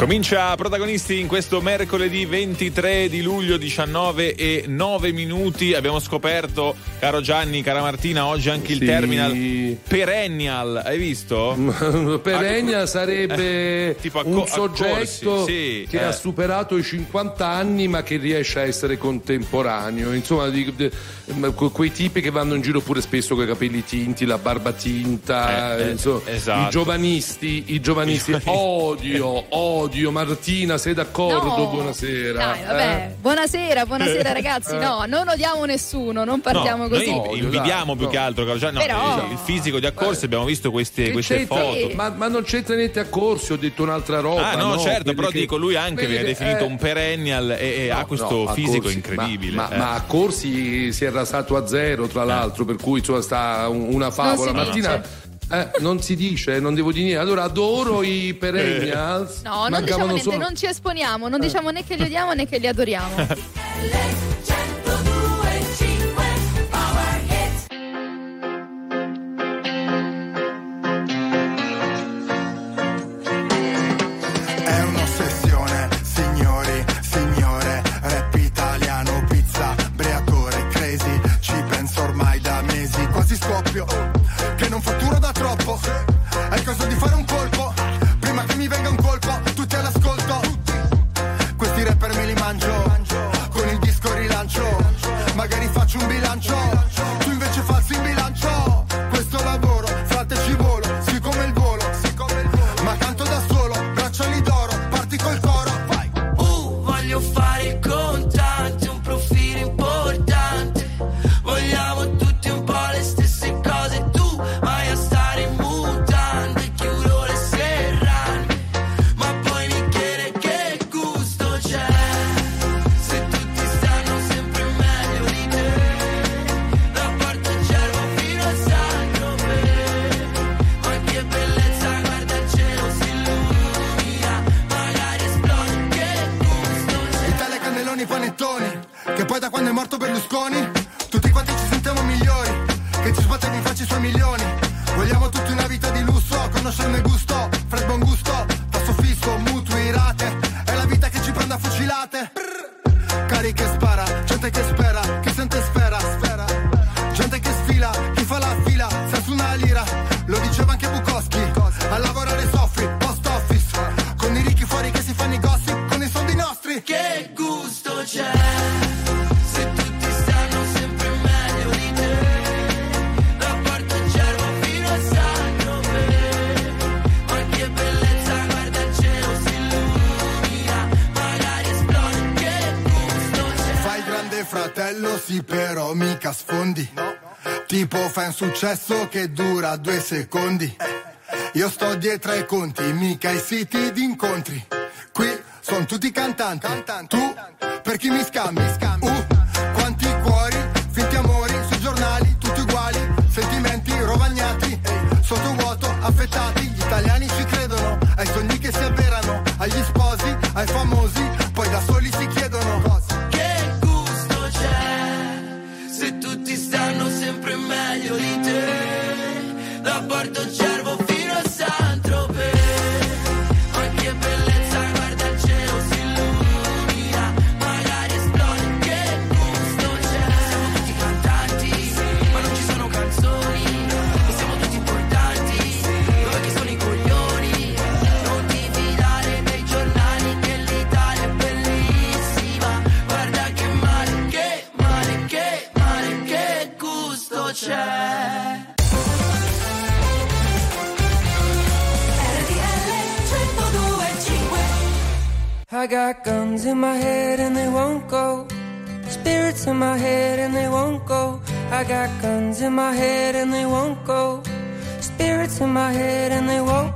Comincia Protagonisti in questo mercoledì 23 di luglio, 19:09. Abbiamo scoperto, caro Gianni, cara Martina, oggi anche il terminal perennial. Hai visto? Perennial sarebbe tipo un soggetto sì, che ha superato i 50 anni ma che riesce a essere contemporaneo. Insomma, quei tipi che vanno in giro pure spesso con i capelli tinti, la barba tinta, insomma, esatto. I giovanisti. Odio, Martina, sei d'accordo? No. Buonasera. Dai, vabbè. Buonasera ragazzi. No, non odiamo nessuno, non partiamo così. Noi invidiamo più che altro, caro Gianni, Però... il fisico di Accorsi. Abbiamo visto queste foto. Ma non c'entra niente Accorsi, ho detto un'altra roba. No, certo, però dico, lui anche viene definito un perennial e ha questo fisico Accorsi, incredibile. Ma Accorsi si è rasato a zero, tra l'altro, per cui insomma sta una favola. Martina. Non si dice, non devo dire niente. Allora adoro i perennials. No, non diciamo niente, non ci esponiamo, non diciamo né che li odiamo né che li adoriamo. Che non fatturo da troppo. È il caso di fare un colpo prima che mi venga un colpo. Tutti all'ascolto. Questi rapper me li mangio. Con il disco rilancio. Magari faccio un bilancio. Tu invece falsi in bilancio. Questo lavoro, frate ci volo. Sì come il volo. Ma canto da solo, bracciali d'oro. Parti col coro, vai. Voglio fare il contante, un profilo importante. Vogliamo tutti un po' le stesse cose. Tu vai a stare in mutande, chiudo le serrande. Ma poi mi chiede che gusto c'è, se tutti stanno sempre meglio di te. Da Porto Cervo fino a Saint-Tropez. Ma che bellezza, guarda il cielo si illumina. Magari esplode, che gusto c'è. Italia, cannelloni, panettoni. Che poi da quando è morto Berlusconi tutti quanti ci sentiamo migliori. Che ci sbattono in faccia i suoi milioni. Vogliamo tutti una vita di lusso, conoscerne il gusto. Fred buon gusto, tasso fisso, mutui, rate. È la vita che ci prende a fucilate. Cari che spara, gente che spera, chi sente sfera. Gente che sfila, chi fa la fila, senza una lira. Lo diceva anche Bukowski. A lavorare soffri, post office. Con i ricchi fuori che si fanno i gossip, con i soldi nostri. Che gusto c'è, se tutti stanno sempre meglio di te. Da Porto Cervo fino a Saint-Tropez. Ma che bellezza, guarda il cielo si illumina. Magari esplode, che gusto c'è. Fai il grande fratello, sì, però mica sfondi. Tipo fai un successo che dura 2 secondi. Io sto dietro ai conti, mica ai siti di incontri. Qui sono tutti cantanti. Tu per chi mi scambi? Quanti cuori, finti amori sui giornali, tutti uguali. Sentimenti rovagnati, sottovuoto, affettati. Gli italiani ci credono ai sogni che si avverano, agli sposi, ai famosi, poi da soli si chiedono. Che gusto c'è, se tutti stanno sempre meglio di te. Da Porto Cervo fino a Saint-Tropez. Ma che bellezza, guarda il cielo si illumina. Magari esplode, che gusto c'è. Siamo tutti cantanti, ma non ci sono canzoni. E siamo tutti importanti, dove che sono i coglioni. Non ti fidare dei giornali, che l'Italia è bellissima. Guarda che male, che male, che male, che gusto c'è. I got guns in my head and they won't go. Spirits in my head and they won't go. I got guns in my head and they won't go. Spirits in my head and they won't.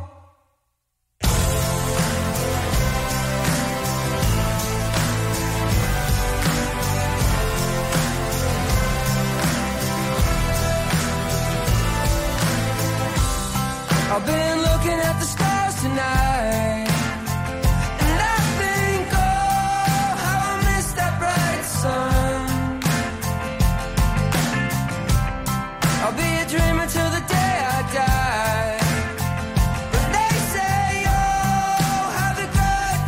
I've been looking at the stars tonight. I'll be a dreamer till the day I die. But they say, oh, have a good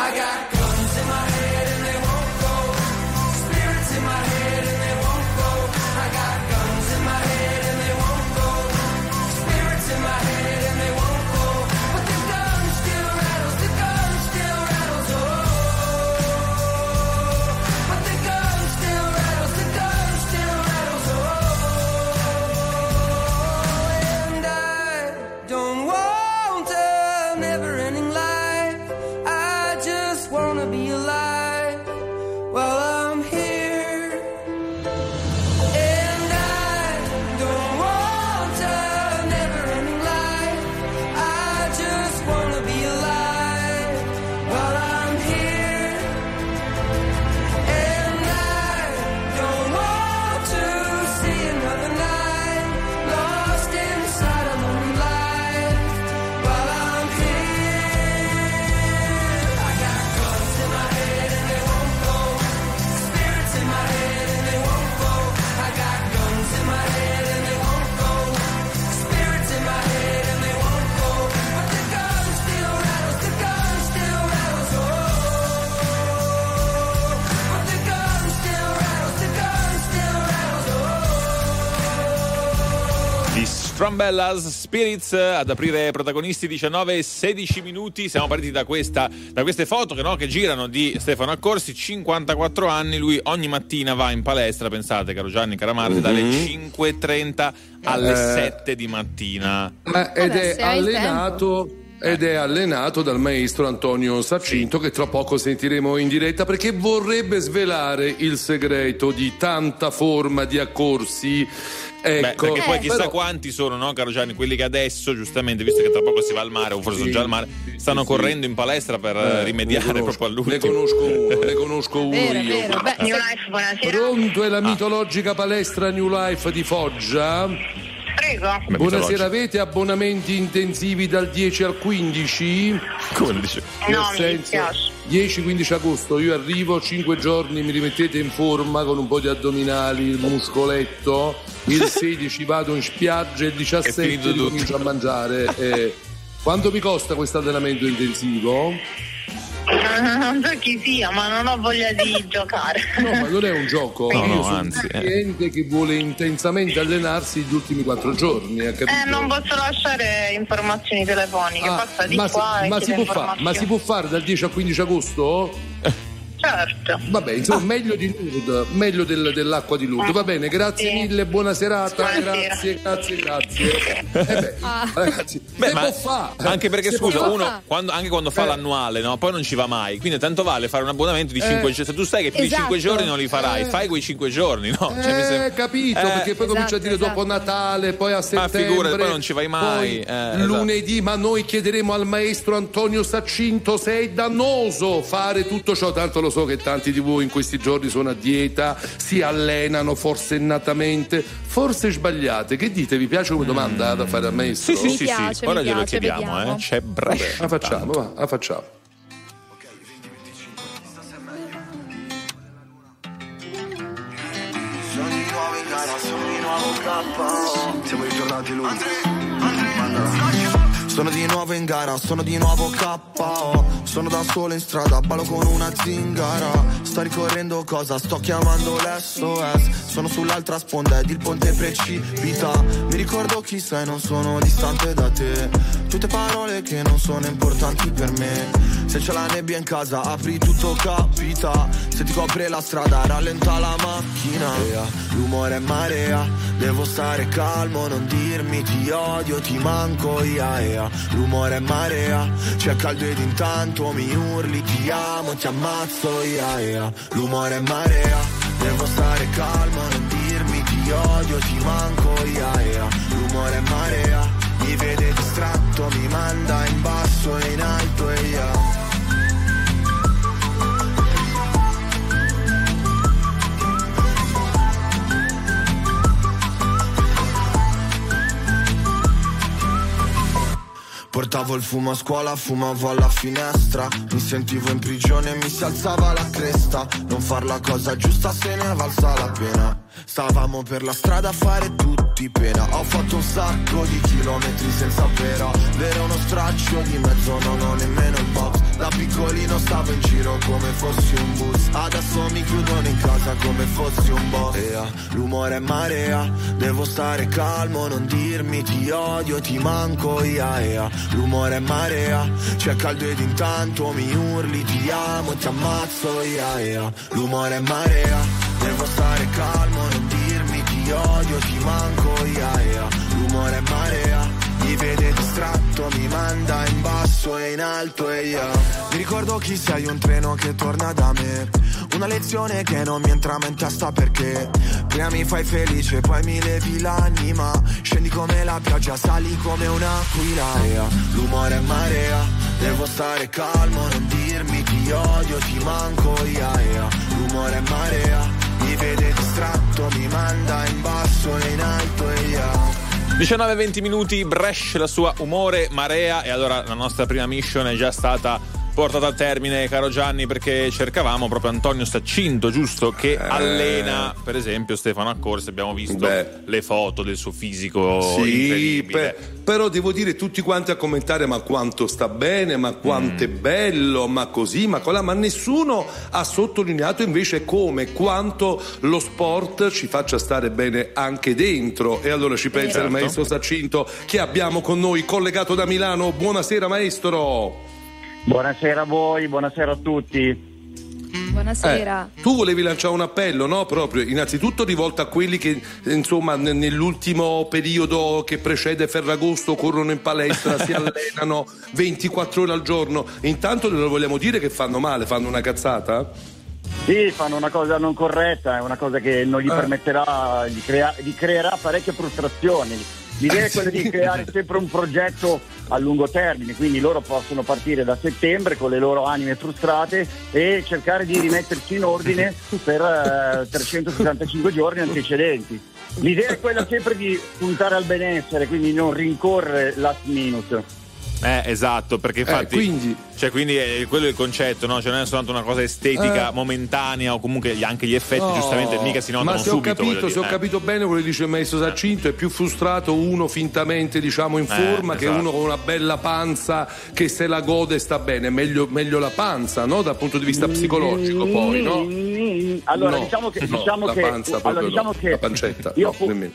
I got guns in my head and they won't go. Spirits in my head and they won't go. I got guns in my head and they won't go. Spirits in my head and they won't go. But the gun still rattles, the gun still rattles, oh. But the gun still rattles, the gun still rattles, oh. And I don't want a never-ending life. I just wanna be alive while I'm here. And I don't want a never-ending life. I just wanna be alive while I'm here. And I don't want to see another night lost inside a lonely life while I'm here. I got guns in my head and they won't go. Spirits in my head and they won't go. I got guns in my head and they won't go. Spirits in my head and they won't go. But the gun still rattles, the gun still rattles, oh. But the gun still rattles, the gun still rattles, oh. Di Strumbellas Spirits ad aprire protagonisti 19 e 16 minuti. Siamo partiti da queste foto che girano di Stefano Accorsi, 54 anni. Lui ogni mattina va in palestra, pensate, caro Gianni, cara Marti, dalle 5:30 alle 7 di mattina. Ed Vabbè, se hai il è allenato dal maestro Antonio Saccinto, che tra poco sentiremo in diretta, perché vorrebbe svelare il segreto di tanta forma di Accorsi. Ecco, perché poi chissà però- quanti sono, no, caro Gianni, quelli che adesso, giustamente, visto che tra poco si va al mare o forse sono già al mare, stanno correndo in palestra per rimediare proprio all'ultimo. Ne conosco uno Vero, io. vero. Beh, New Life, buonasera. Pronto, è la mitologica palestra New Life di Foggia. Prego. Beh, Buonasera, avete abbonamenti intensivi dal 10 al 15? Come dice? No, mi dispiace. 10-15 agosto io arrivo, 5 giorni mi rimettete in forma con un po' di addominali, il muscoletto. Il 16 vado in spiaggia e il È 17 finito tutto. comincio a mangiare. Quanto mi costa questo allenamento intensivo? Non so chi sia, ma non ho voglia di giocare. No, ma non è un gioco. No, Io sono anzi, un cliente che vuole intensamente allenarsi gli ultimi 4 giorni, ha capito? Non posso lasciare informazioni telefoniche, passa di ma qua e chiede ma si può fare dal 10 al 15 agosto? Certo. Vabbè, insomma, meglio di Lourdes, meglio dell'acqua di Lourdes. Va bene, grazie mille, buona serata. Buonasera. Grazie. Ragazzi, Ma può fare. anche perché, Si scusa, può uno quando fa l'annuale, no, poi non ci va mai. Quindi tanto vale fare un abbonamento di 5 giorni. Se tu sai che più di 5 giorni non li farai, fai quei 5 giorni, no? Cioè, mi sembra... capito, perché poi comincia a dire dopo Natale, poi a settembre. Ma figurati, poi non ci vai mai. Poi lunedì, ma noi chiederemo al maestro Antonio Saccinto se è dannoso fare tutto ciò. Tanto lo so che tanti di voi in questi giorni sono a dieta, si allenano forsennatamente, forse sbagliate. Che dite? Vi piace come domanda da fare al maestro? Sì, Mi piace, ora mi glielo piace, chiediamo, vediamo. C'è Brescia. La facciamo, va, la facciamo. Sono di nuovo in gara, sono di nuovo KO. Siamo ritornati lui. Sono di nuovo in gara, sono di nuovo KO. Sono da solo in strada, ballo con una zingara. Sto ricorrendo cosa, sto chiamando l'SOS. Sono sull'altra sponda ed il ponte precipita. Mi ricordo chi sei, non sono distante da te. Tutte parole che non sono importanti per me. Se c'è la nebbia in casa, apri tutto capita. Se ti copre la strada, rallenta la macchina. L'umore è marea, devo stare calmo, non dirmi ti odio, ti manco, L'umore è marea, c'è caldo ed intanto mi urli, ti amo, ti ammazzo, L'umore è marea, devo stare calmo, non dirmi ti odio, ti manco, L'umore è marea, mi vede distratto, mi manda in basso e in alto, Portavo il fumo a scuola, fumavo alla finestra. Mi sentivo in prigione e mi si alzava la cresta. Non far la cosa giusta se ne è valsa la pena. Stavamo per la strada a fare tutti pena. Ho fatto un sacco di chilometri senza però avere uno straccio di mezzo, non ho nemmeno il box. Da piccolino stavo in giro come fossi un bus. Adesso mi chiudono in casa come fossi un boss. L'umore è marea, devo stare calmo, non dirmi ti odio, ti manco, L'umore è marea, c'è caldo ed intanto mi urli ti amo, ti ammazzo, L'umore è marea, devo stare calmo, non dirmi ti odio, ti manco, L'umore è marea, mi vede distratto, mi manda in basso e in alto e mi ricordo chi sei, un treno che torna da me, una lezione che non mi entra in testa perché prima mi fai felice, poi mi levi l'anima, scendi come la pioggia, sali come un'aquila, L'umore è marea, devo stare calmo, non dirmi ti odio, ti manco, L'umore è marea, mi vede distratto, mi manda in basso e in alto e 19-20 minuti, Brescia, la sua Umore Marea. E allora la nostra prima mission è già stata portata a termine, caro Gianni, perché cercavamo proprio Antonio Saccinto, giusto? Che allena, per esempio, Stefano Accorsi. Abbiamo visto le foto del suo fisico incredibile. Però devo dire tutti quanti a commentare ma quanto sta bene, ma quanto è bello, ma così, ma colà, ma nessuno ha sottolineato invece quanto lo sport ci faccia stare bene anche dentro. E allora ci pensa il maestro Saccinto, che abbiamo con noi collegato da Milano. Buonasera maestro. Buonasera a voi, buonasera a tutti. Buonasera. Tu volevi lanciare un appello, no? Proprio innanzitutto rivolto a quelli che insomma nell'ultimo periodo che precede Ferragosto corrono in palestra, si allenano 24 ore al giorno. Intanto lo vogliamo dire che fanno male, fanno una cazzata? Sì, fanno una cosa non corretta, è una cosa che non gli permetterà di creerà parecchie frustrazioni. L'idea è quella di creare sempre un progetto a lungo termine, quindi loro possono partire da settembre con le loro anime frustrate e cercare di rimettersi in ordine per 365 giorni antecedenti. L'idea è quella sempre di puntare al benessere, quindi non rincorrere last minute. Esatto, perché infatti quindi è quello il concetto, no? Cioè non è soltanto una cosa estetica momentanea, o comunque anche gli effetti giustamente mica si notano subito. Ma se ho capito bene quello che dice il maestro Saccinto, è più frustrato uno fintamente diciamo in forma che uno con una bella panza che se la gode e sta bene. Meglio la panza, no? Dal punto di vista psicologico poi, no? Allora diciamo che la pancetta. Io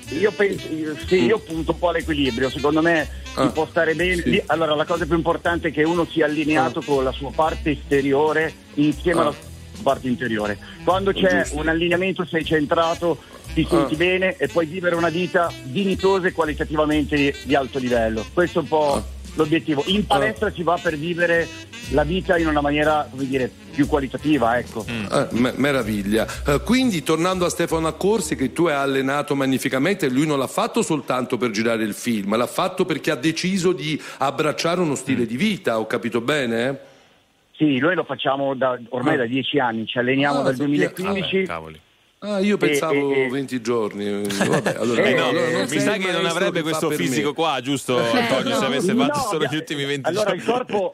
punto un po' all'equilibrio, secondo me si può stare bene. Sì. Allora la cosa più importante è che uno sia allineato con la sua parte esteriore insieme alla sua parte interiore. Quando c'è un allineamento sei centrato, ti senti bene e puoi vivere una vita dignitosa e qualitativamente di alto livello. Questo è un po' l'obiettivo. In palestra si va per vivere la vita in una maniera, come dire, più qualitativa, ecco. Meraviglia. Quindi tornando a Stefano Accorsi, che tu hai allenato magnificamente, lui non l'ha fatto soltanto per girare il film, l'ha fatto perché ha deciso di abbracciare uno stile di vita, ho capito bene? Sì, noi lo facciamo ormai da 10 anni, ci alleniamo dal 2015. Cavoli. Io pensavo 20 giorni. Vabbè, allora, mi sa che non avrebbe questo fisico qua, giusto Antonio, se avesse fatto solo gli ultimi 20 giorni. Allora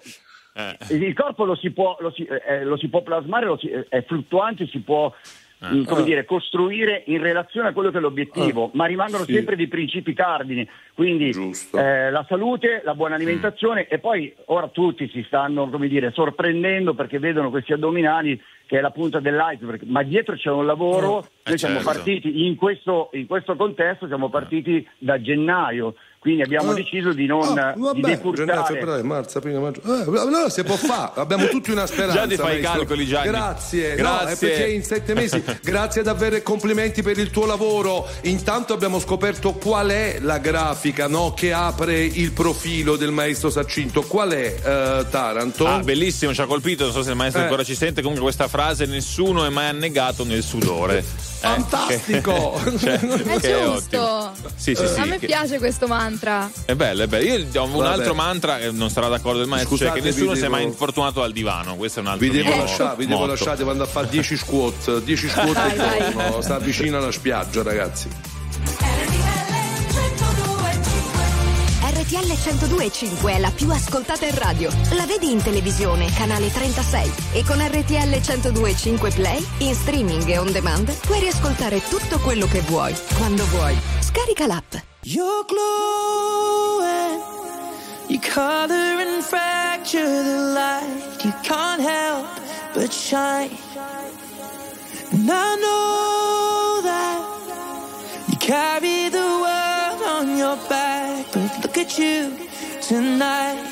il corpo lo si può plasmare, è fluttuante, si può come dire, costruire in relazione a quello che è l'obiettivo, ma rimangono sempre dei principi cardini, quindi la salute, la buona alimentazione e poi ora tutti si stanno, come dire, sorprendendo perché vedono questi addominali che è la punta dell'iceberg, ma dietro c'è un lavoro. Noi siamo partiti in questo contesto, siamo partiti da gennaio, quindi abbiamo deciso di non di decurtare. Febbraio, marzo, aprile, maggio. Allora si può fare, abbiamo tutti una speranza. Già ti fai i calcoli, Gianni. Grazie. No, è perché in 7 mesi. Grazie davvero e complimenti per il tuo lavoro. Intanto abbiamo scoperto qual è la grafica, no, che apre il profilo del maestro Saccinto. Qual è, Taranto? Bellissimo, ci ha colpito, non so se il maestro ancora ci sente, comunque questa frase: nessuno è mai annegato nel sudore. Fantastico! È giusto. Sì. A me piace questo mantra. È bello. Io ho un altro mantra, non sarà d'accordo il maestro, cioè che nessuno si è mai infortunato al divano. Questo è un altro vi devo lasciare, devo andare a fare 10 squat al giorno, sta vicino alla spiaggia, ragazzi. RTL 102.5 è la più ascoltata in radio. La vedi in televisione, canale 36. E con RTL 102.5 Play, in streaming e on demand, puoi riascoltare tutto quello che vuoi, quando vuoi. Scarica l'app. You're glowing, you color and fracture the light. You can't help but shine. And I know that you carry the world on your back, but look at you tonight.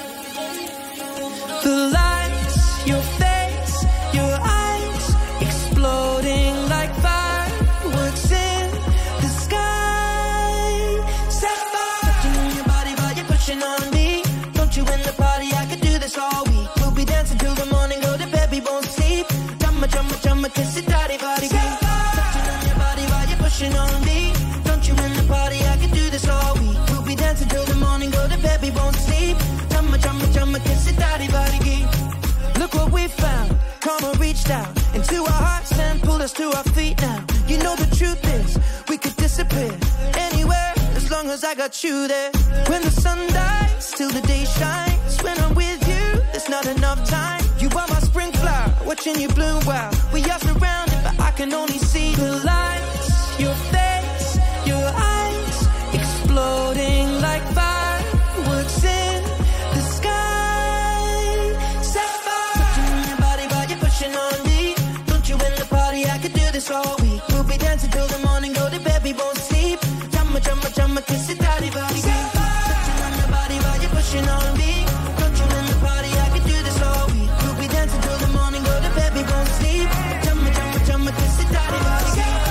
The lights, your face, your eyes, exploding like fireworks in the sky. Set fire, touching on your body while you're pushing on me. Don't you in the party, I could do this all week. We'll be dancing till the morning, go to bed, we won't sleep. Chumma, chumma, chumma, kiss it, daddy, body, touching on your body while you're pushing on me. Don't you in the party, I could do this all week. We'll be dancing till the morning, go to bed, we won't sleep. Chumma, chumma, chumma, kiss it, daddy, body, look what we found. Karma reached out into our hearts and pulled us to our feet now. You know the truth is, we could disappear anywhere as long as I got you there. When the sun dies, till the day shines. When I'm with you, there's not enough time. You are my spring flower, watching you bloom wild. We are surrounded, but I can only see the lights. Your face, your eyes, exploding like fireworks in the sky. Set fire, touching on your body while you're pushing on me. Don't you in the party, I could do this all week. We'll be dancing till the morning, go to bed, we won't sleep. Jumma, jumma, jumma, kiss it, daddy, body. Touching on your body while you're pushing on me. Don't you in the party, I could do this all week. We'll be dancing till the morning, go to bed, we won't sleep. Jumma, jumma, jumma, kiss it, daddy, body.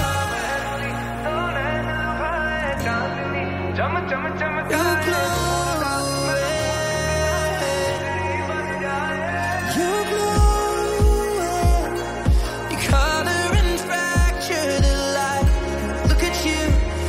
Jumma, jumma, jumma, you're glowing, you color and fracture the light. Look at you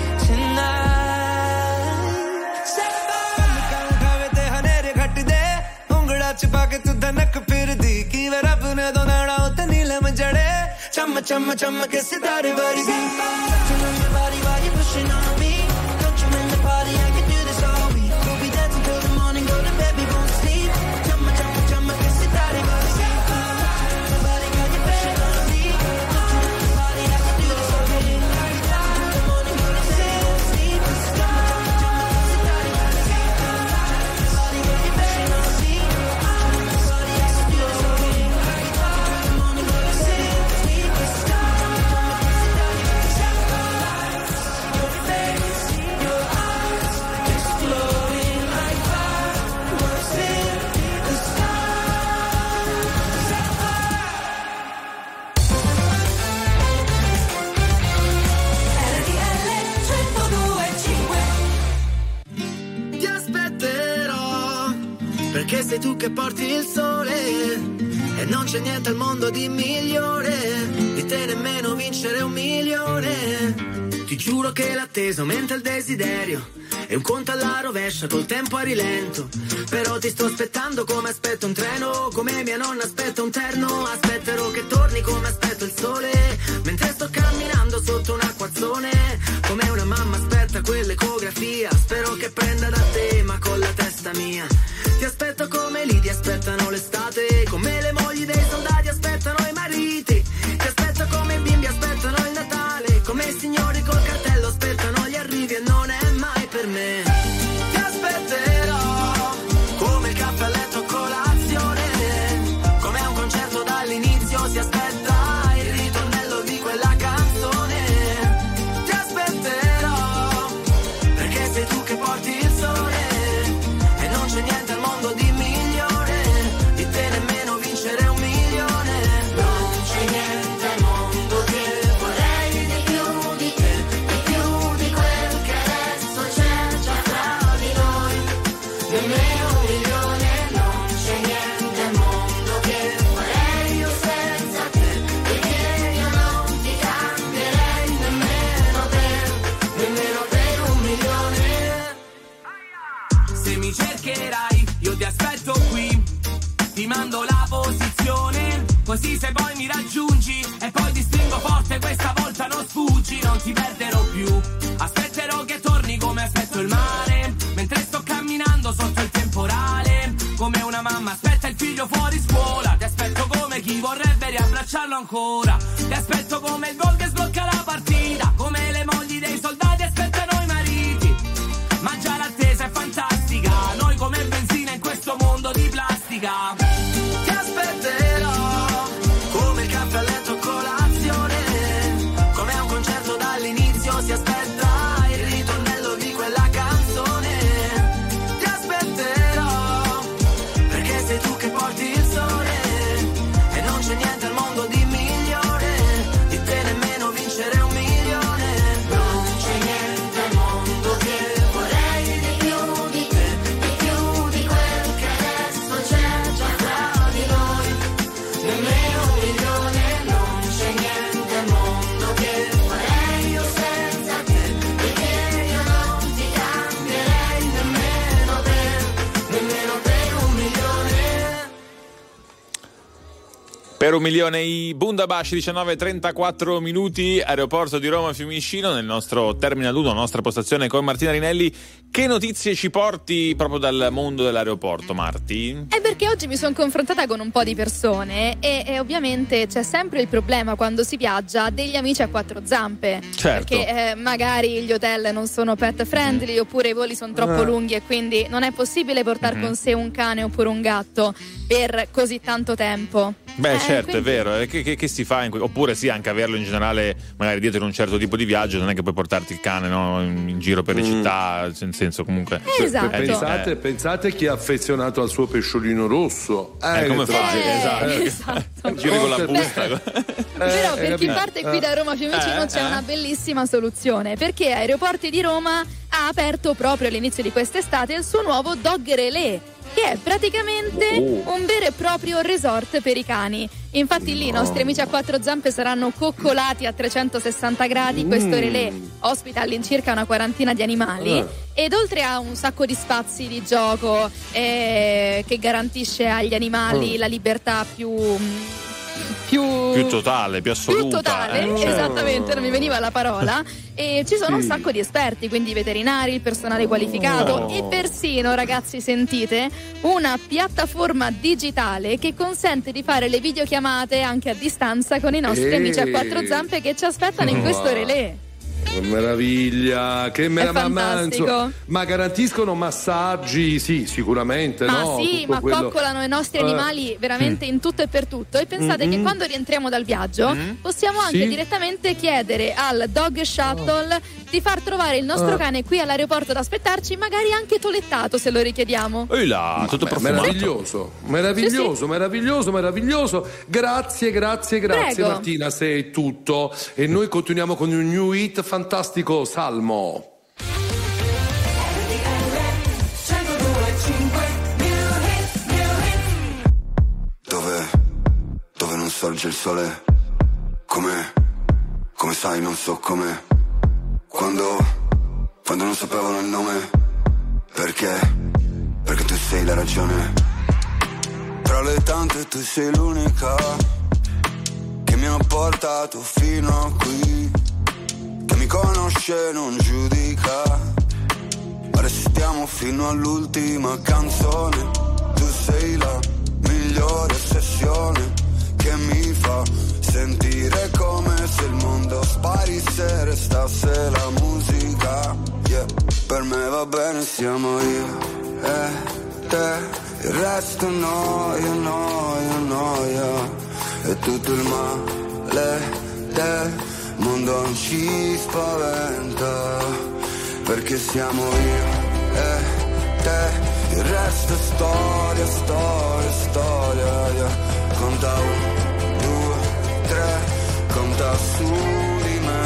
tonight. Set fire. हनेरे घट दे उंगड़ा छुपा के तू धनक फिर दी की वे रब ने दो नाड़ा उते नीलम जड़े चम चम चम के सितारे वर्गी touching on your body while you're pushing on me. Don't you in the party, I can do this all week. We'll be dancing till the morning, go to bed, we won't sleep. Chum chum chum que sitaré वर्गी touching on your body while you're pushing on me. Don't you in the party, I can do this all week. We'll be dancing till the morning, go to bed, we won't sleep. Chum chum que sitaré वर्गी touching on your body while you're pushing on me. Don't you in the party, I can do this all week. We'll be dancing till the morning, go to bed, we won't sleep. Ti aspetterò perché sei tu che porti il sole e non c'è niente al mondo di migliore di te, nemmeno vincere 1 milione. Ti giuro che l'attesa aumenta il desiderio, è un conto alla rovescia col tempo a rilento. Però ti sto aspettando come aspetto un treno, come mia nonna aspetta un terno. Aspetterò che torni come aspetto il sole, mentre sto camminando sotto un acquazzone. Come una mamma aspetta quell'ecografia, spero che prenda da te ma con la testa mia. Ti aspetto come lì ti aspettano l'estate, come le mogli dei soldati aspettano i mariti. Ti aspetto come i bimbi aspettano il Natale, come i signori col cartello aspettano gli arrivi e non è mai per me. Ti aspetterò come il caffè a letto a colazione, come a un concerto dall'inizio si aspetta il ritornello di quella canzone. Ti aspetterò perché sei tu che porti il sole e non c'è niente al mondo di migliore di te, nemmeno vincere 1 milione. Non c'è niente al mondo che vorrei di più di te, di più di quel che adesso c'è già tra di noi, nemmeno 1 milione. Non c'è niente al mondo che farei io senza te, perché io non ti cambierei nemmeno per 1 milione. Se mi cercherai, io ti aspetto qui, ti mando la posizione, così se poi mi raggiungi e poi ti stringo forte, questa volta non sfuggi, non ti perderò più. Aspetterò che torni come aspetto il mare, mentre sto camminando figlio fuori scuola. Ti aspetto come chi vorrebbe riabbracciarlo ancora. Ti aspetto come il gol che sblocca la partita, come le mogli dei soldati aspettano i mariti. Ma già l'attesa è fantastica, noi come benzina in questo mondo di plastica. Ti aspetterò come il caffè a letto colazione, come a un concerto dall'inizio si aspetta il ritornello di quella canzone. Ti aspetterò perché sei tu che porti il sole e non c'è niente al mondo di migliore di te, nemmeno vincere 1 milione. Non c'è niente al mondo che vorrei di più di te, di più di quel che adesso c'è già tra di noi, nemmeno 1 milione. Non c'è niente al mondo che farei io senza te, perché io non ti cambierei nemmeno per 1 milione. Per 1 milione i Bundabash, 19:34 minuti, aeroporto di Roma Fiumicino, nel nostro Terminal 1, nostra postazione con Martina Rinelli. Che notizie ci porti proprio dal mondo dell'aeroporto, Marti? È perché oggi mi sono confrontata con un po' di persone e ovviamente c'è sempre il problema quando si viaggia degli amici a 4 zampe. Certo. Perché magari gli hotel non sono pet friendly oppure i voli sono troppo lunghi e quindi non è possibile portare con sé un cane oppure un gatto per così tanto tempo. Beh, certo, quindi... è vero. Che si fa? Oppure sì, anche averlo in generale, magari dietro in un certo tipo di viaggio, non è che puoi portarti il cane, no, in giro per le città, nel senso comunque. Esatto. Pensate chi è affezionato al suo pesciolino rosso. Come fa? Esatto. Giri con la busta. Però per chi parte qui da Roma Fiumicino c'è una bellissima soluzione, perché Aeroporti di Roma ha aperto proprio all'inizio di quest'estate il suo nuovo Dog Relais, che è praticamente un vero e proprio resort per i cani. Infatti lì i nostri amici a 4 zampe saranno coccolati a 360 gradi. Questo relais ospita all'incirca una quarantina di animali ed oltre a un sacco di spazi di gioco che garantisce agli animali la libertà più totale, più assoluta. Più totale, esattamente, non mi veniva la parola. E ci sono un sacco di esperti, quindi veterinari, il personale qualificato e persino, ragazzi, sentite, una piattaforma digitale che consente di fare le videochiamate anche a distanza con i nostri amici a 4 zampe che ci aspettano in questo relais. Meraviglia, che fantastico. Ma garantiscono massaggi? Sì, sicuramente. Ma no? sì, tutto ma quello... coccolano i nostri animali veramente in tutto e per tutto. E pensate che quando rientriamo dal viaggio possiamo anche direttamente chiedere al Dog Shuttle di far trovare il nostro cane qui all'aeroporto ad aspettarci, magari anche tolettato se lo richiediamo. E là, tutto profumato. Meraviglioso. Grazie Prego. Martina, sei tutto. E noi continuiamo con un new hit fantastico, Salmo. Dove non sorge il sole, come sai, non so come. Quando non sapevano il nome, perché tu sei la ragione. Tra le tante tu sei l'unica che mi ha portato fino a qui, che mi conosce e non giudica, ma restiamo fino all'ultima canzone. Tu sei la migliore ossessione che mi fa sentire come se il mondo sparisse e restasse la musica. Yeah. Per me va bene, siamo io e te, il resto noia, e tutto il male del mondo non ci spaventa, perché siamo io e te, il resto è storia, yeah. Conta 1, 2, 3, conta su di me.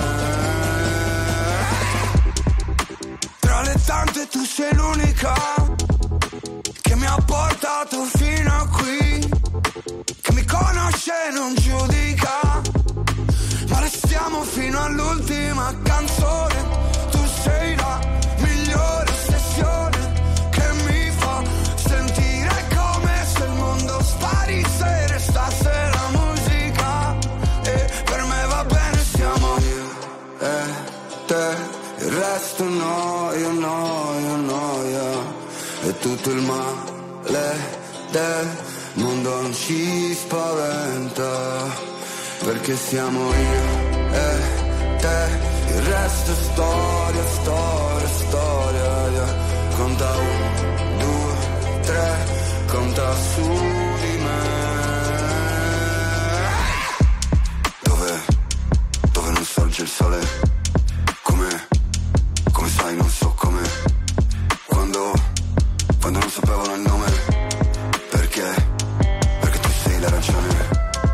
Tra le tante tu sei l'unica che mi ha portato fino a qui, che mi conosce e non giudica, ma restiamo fino all'ultima canzone. Tu sei la migliore ossessione che mi fa sentire come se il mondo sparisse e restasse la musica. E per me va bene, siamo io e te, il resto noia, e tutto il male del mondo non ci spaventa, perché siamo io e te, il resto è storia, storia, storia, yeah. Conta 1, 2, 3, conta su di me. Dove non sorge il sole, come sai non so come, quando non sapevano il nome, perché tu sei la ragione.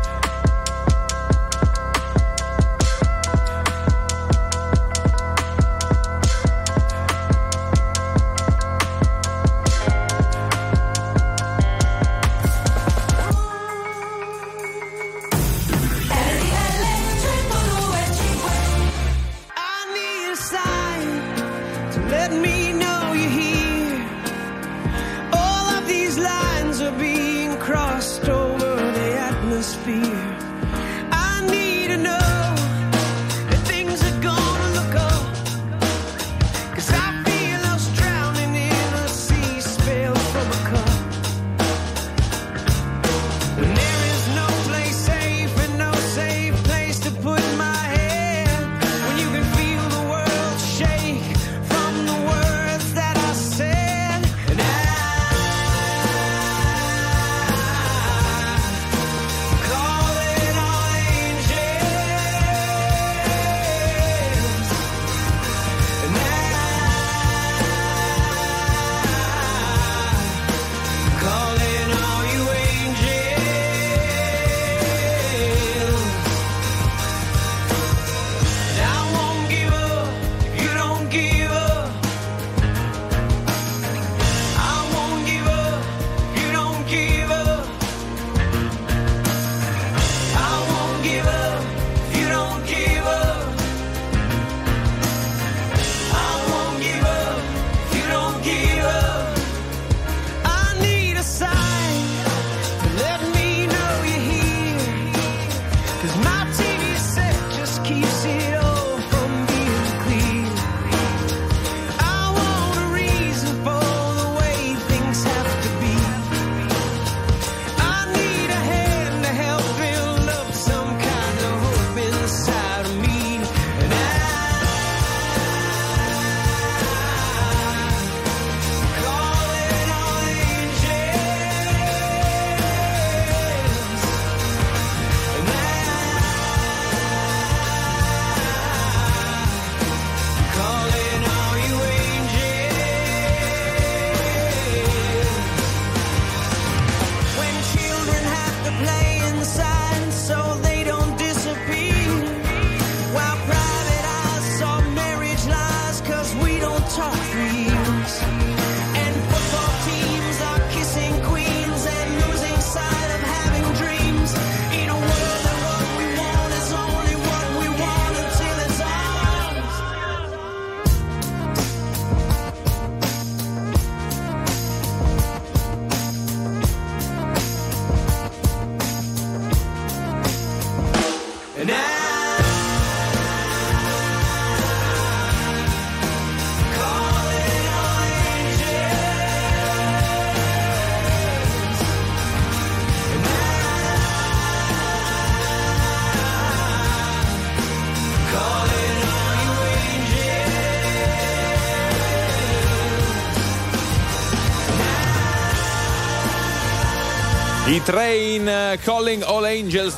I Train, Calling All Angels,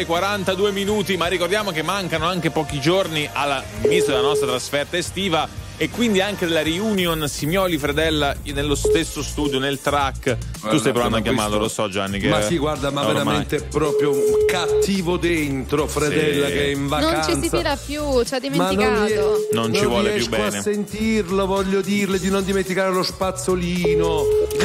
19:42 minuti, ma ricordiamo che mancano anche pochi giorni all'inizio della nostra trasferta estiva e quindi anche della reunion Simioli-Fredella nello stesso studio, nel track. Guarda, tu stai provando a chiamarlo, lo so Gianni. Che ma sì, guarda, ma veramente proprio cattivo dentro Fredella, sì, che è in vacanza. Non ci si tira più, ci ha dimenticato. Non ci vuole più bene. Non riesco a sentirlo, voglio dirle di non dimenticare lo spazzolino,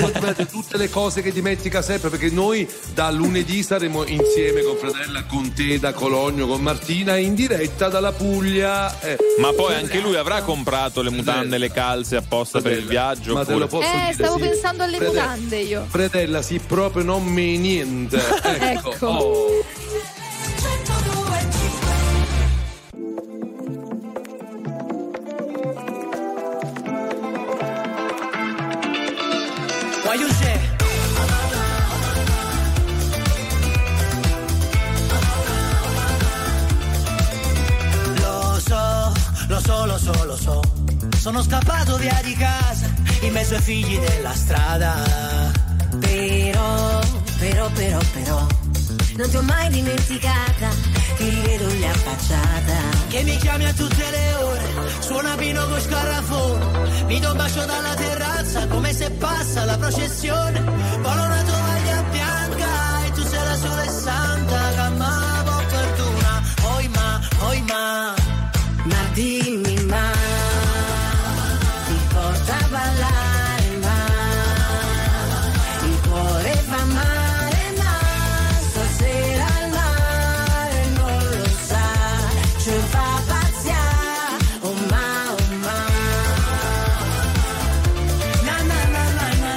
tutte le cose che dimentica sempre, perché noi da lunedì saremo insieme con Fredella, con te da Cologno, con Martina in diretta dalla Puglia. Ma poi anche lui avrà comprato le mutande, le calze apposta per il viaggio. Ma te lo posso dire, stavo sì, pensando alle mutande io. Fredella, sì, proprio non me niente. Ecco. Oh. Why you say? sono scappato via di casa in mezzo ai figli della strada. Però non ti ho mai dimenticata, ti rivedo lì affacciata. Che mi chiami a tutte le ore, suona Pino con scarafone, mi do un bacio dalla terrazza come se passa la processione. Volo una tovaglia bianca e tu sei la sola e santa, che amavo perdona. Oi ma dimmi ma ti porta a ballare ma il cuore fa male ma stasera al mare non lo sa, ci fa pazziare oh ma na na na na na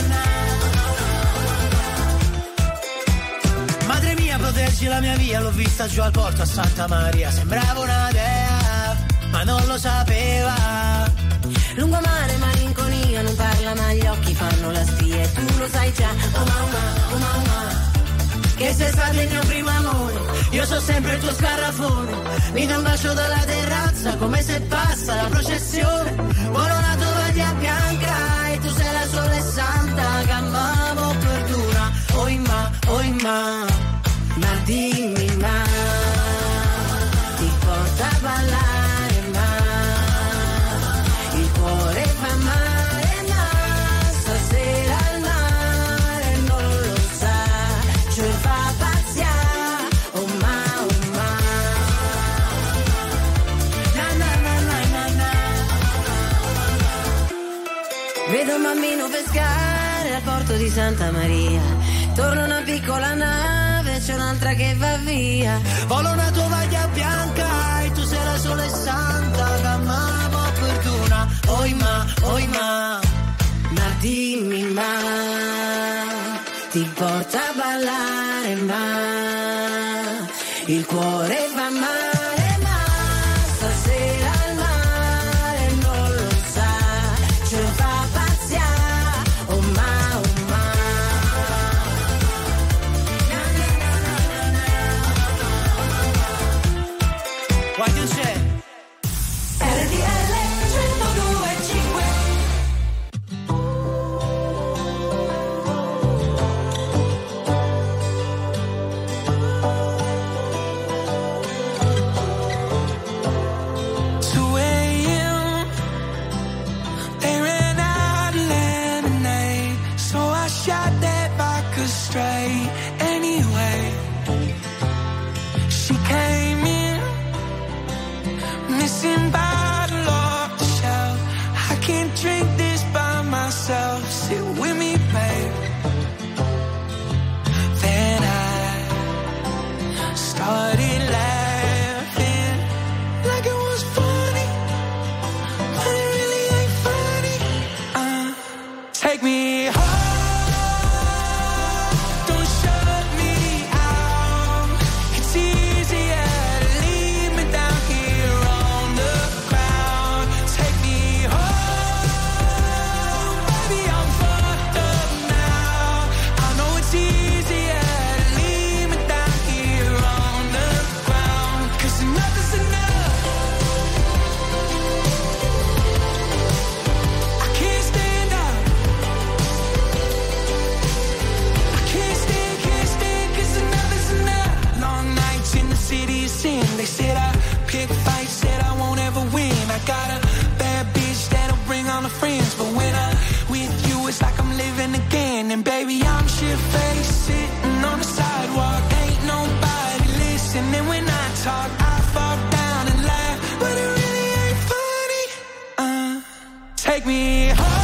na. Madre mia proteggi la mia via, l'ho vista giù al porto a Santa Maria, sembrava una dea ma non lo sapeva. Lungomare, malinconia, non parla ma gli occhi fanno la spia e tu lo sai già, oh mamma, che sei stato il mio primo amore, io so sempre il tuo scarafone, mi dà un bacio dalla terrazza come se passa la processione. Vuole una tovaglia bianca e tu sei la sola e santa, che amavo perdura. Oi ma dimmi ma ti porta a ballare ma il cuore fa male ma stasera al mare non lo sa, ci fa pazziare oh ma na na na na na. Vedo un bambino pescare al porto di Santa Maria, torna una piccola nave, c'è un'altra che va via. Vola una tovaglia bianca e tu sei la sola e santa, che amavo perdona. Oi ma dimmi ma ti porta a ballare ma il cuore fa male ma stasera al mare non lo sa, ci fa pazziare oh ma quando c'è RTL 102.5. They ran out of lemonade, so I shot that vodka straight anyway. She came in missing bottle off the shelf. I can't drink this by myself. Sit with me, babe. Then I started laughing like it was funny, but it really ain't funny. Take me home. Don't shut me out. It's easier to leave me down here on the ground. Take me home, baby, I'm fucked up now. I know it's easier to leave me down here on the ground, 'cause enough is enough. I can't stand up. I can't stand, 'cause enough is enough. Long nights in the city of sin. They said I pick fights, said I won't ever win. I got a bad bitch that'll bring all the friends, but when I'm with you, it's like I'm living again. And baby, I'm shit-faced, sitting on the sidewalk. Ain't nobody listening when I talk. I fall down and laugh, but it really ain't funny. Take me home.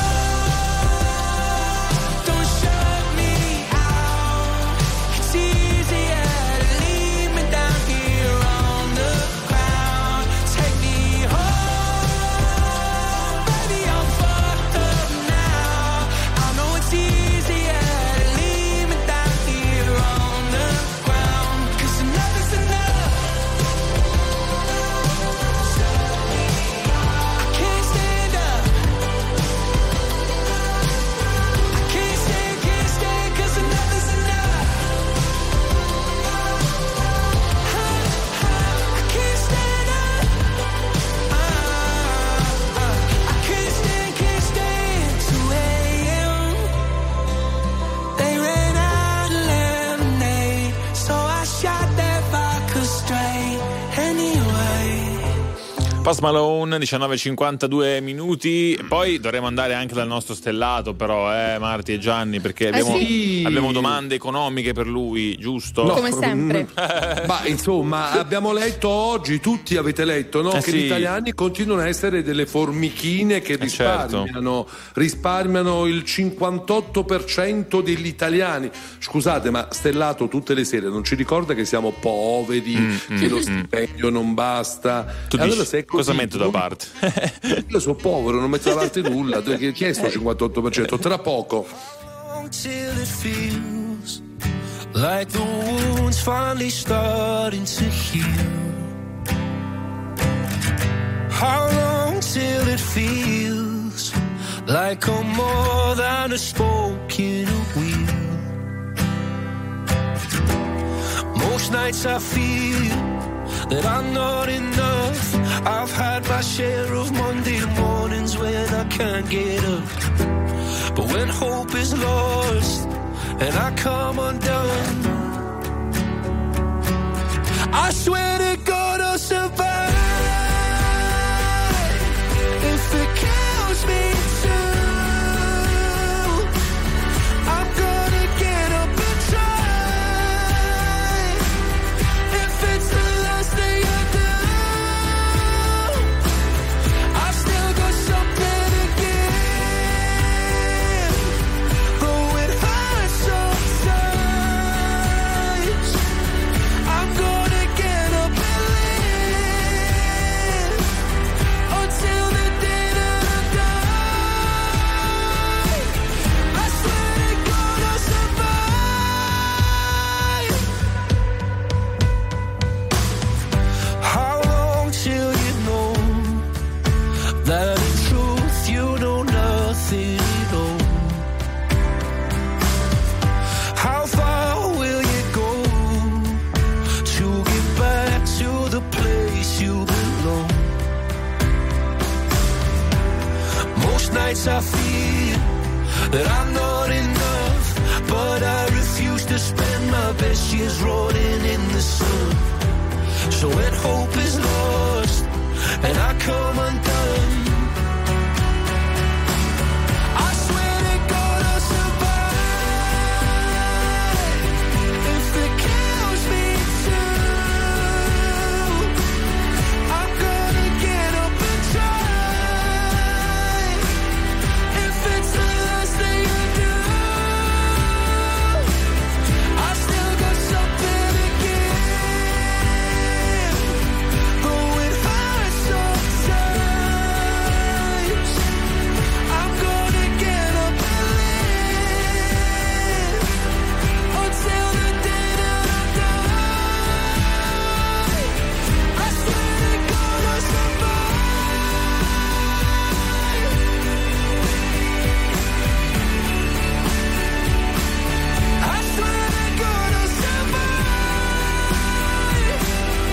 Don't shut me out. It's easier to leave me down here on the ground. Take me home, baby, I'm fucked up now. I know it's easier to leave me down here on the ground, 'cause enough is enough. I can't stand up. Post Malone, 19:52 minuti. Poi dovremo andare anche dal nostro stellato, però, Marti e Gianni, perché abbiamo domande economiche per lui, giusto? No. Come sempre. Ma insomma, abbiamo letto oggi, tutti avete letto, no? Che gli italiani continuano a essere delle formichine che risparmiano il 58% degli italiani. Scusate, ma stellato tutte le sere non ci ricorda che siamo poveri, che lo stipendio non basta. Tu allora dici, cosa metto da parte? Io sono povero, non metto da parte nulla. Chi è sto 58%? Tra poco. Like the wounds finally starting to heal. How long till it feels like I'm more than a spoke in a wheel? Most nights I feel that I'm not enough. I've had my share of Monday mornings when I can't get up. But when hope is lost and I come undone, I swear to God I'll survive. If it kills me too, I'm gonna get up and try. If it's the last thing I do, I've still got something to give. Though it hurts sometimes, I'm gonna get up and live until the day that I die. I swear to God I'll survive. How long till you know that in truth you know nothing at all? How far will you go to get back to the place you belong? Most nights I feel that I'm not enough, but I refuse to spend my best years rotting in the sun. So when hope is lost and I come undone, I swear to God I'll survive. If it kills me too, I'm gonna get up and try. If it's the last thing I do, I've still got something to give. Though it hurts sometimes, I'm gonna get up and live until the day that I die. I swear to God I'll survive. I swear to God I'll survive.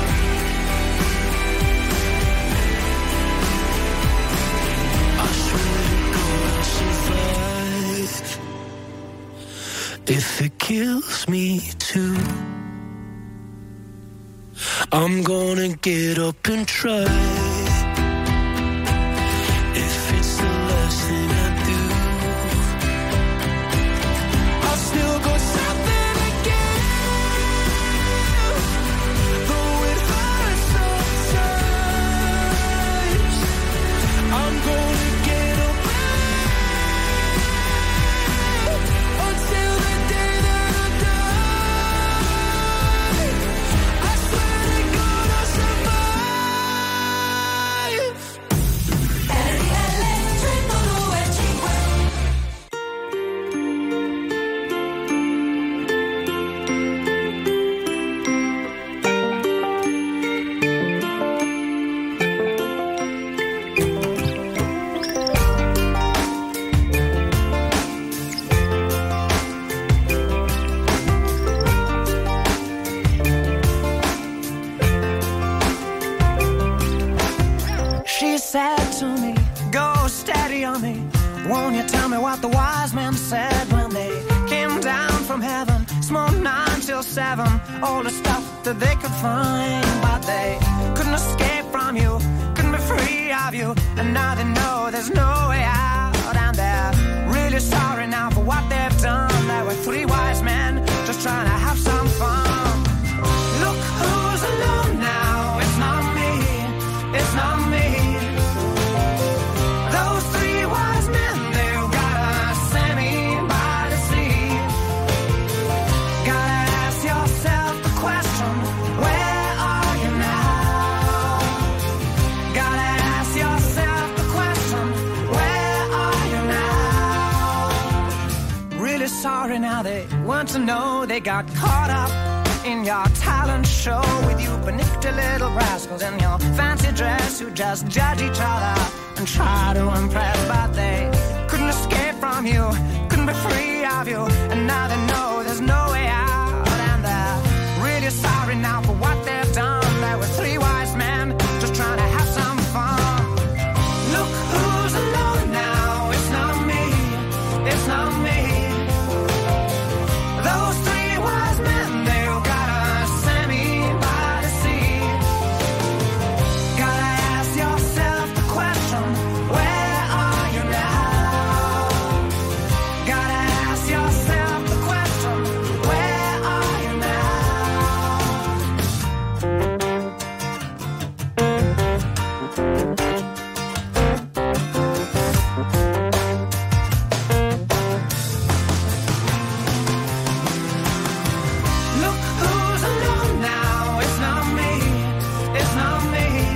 I swear to God I'll survive. If it kills me too, I'm gonna get up and try. If it's the last thing I do, I've still got something to give. Though it hurts sometimes, I'm gonna get up and live until the day that I die. I swear to God I'll survive. She said to me, go steady on me. Won't you tell me what the wise men said when they came down from heaven? Smoked 9 till 7, all the stuff that they could find. But they couldn't escape from you, couldn't be of you, and now they know there's no way out. And they're really sorry now for what they've done. There were three wise men just trying to have some fun. Look who's alone now, it's not me, it's not me. Those three wise men, they've got us standing by the sea. Gotta ask yourself the question, where are you now? Gotta ask yourself the question, where are you now? Really sorry now, they want to know they got caught up in your talent show with you panicked little rascals in your fancy dress who just judge each other and try to impress, but they couldn't escape from you, couldn't be free of you, and now they know there's no way out. And they're really sorry now for what they've done. There were three wise men just trying to have some fun. Look who's alone now, it's not me, it's not me. Those three wise men, they've got us standing by the sea. Gotta ask yourself the question, where are you now? Gotta ask yourself the question, where are you now? Look who's alone now, it's not me, it's not me.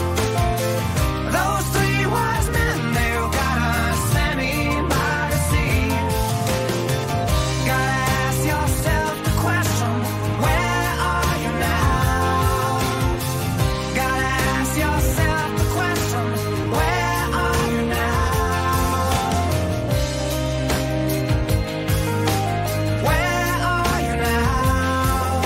Those three wise men, they've got us standing by the sea. Gotta ask yourself the question, where are you now? Gotta ask yourself the question, where are you now? Where are you now?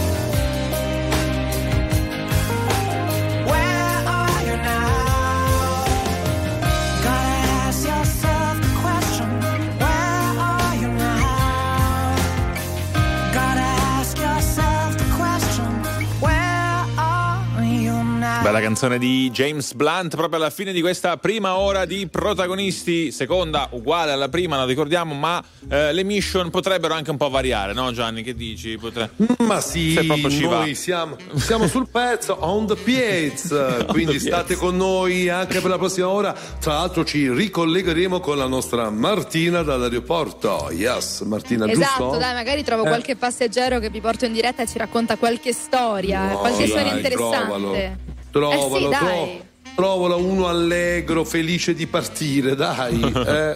Where are you now? Gotta ask yourself the question, where are you now? Gotta ask yourself the question, where are you now? Bella canzone di James Blunt proprio alla fine di questa prima ora di Protagonisti, seconda uguale alla prima, lo ricordiamo, ma le mission potrebbero anche un po' variare, no Gianni? Che dici? Ma sì, Se proprio ci va. noi siamo sul pezzo, on the piaz, quindi state con noi anche per la prossima ora. Tra l'altro ci ricollegheremo con la nostra Martina dall'aeroporto. Yes, Martina, Esatto, giusto? dai, magari trovo qualche passeggero che vi porto in diretta e ci racconta qualche storia, qualche storia interessante. Trovalo, sì, dai. trovalo uno allegro, felice di partire, dai.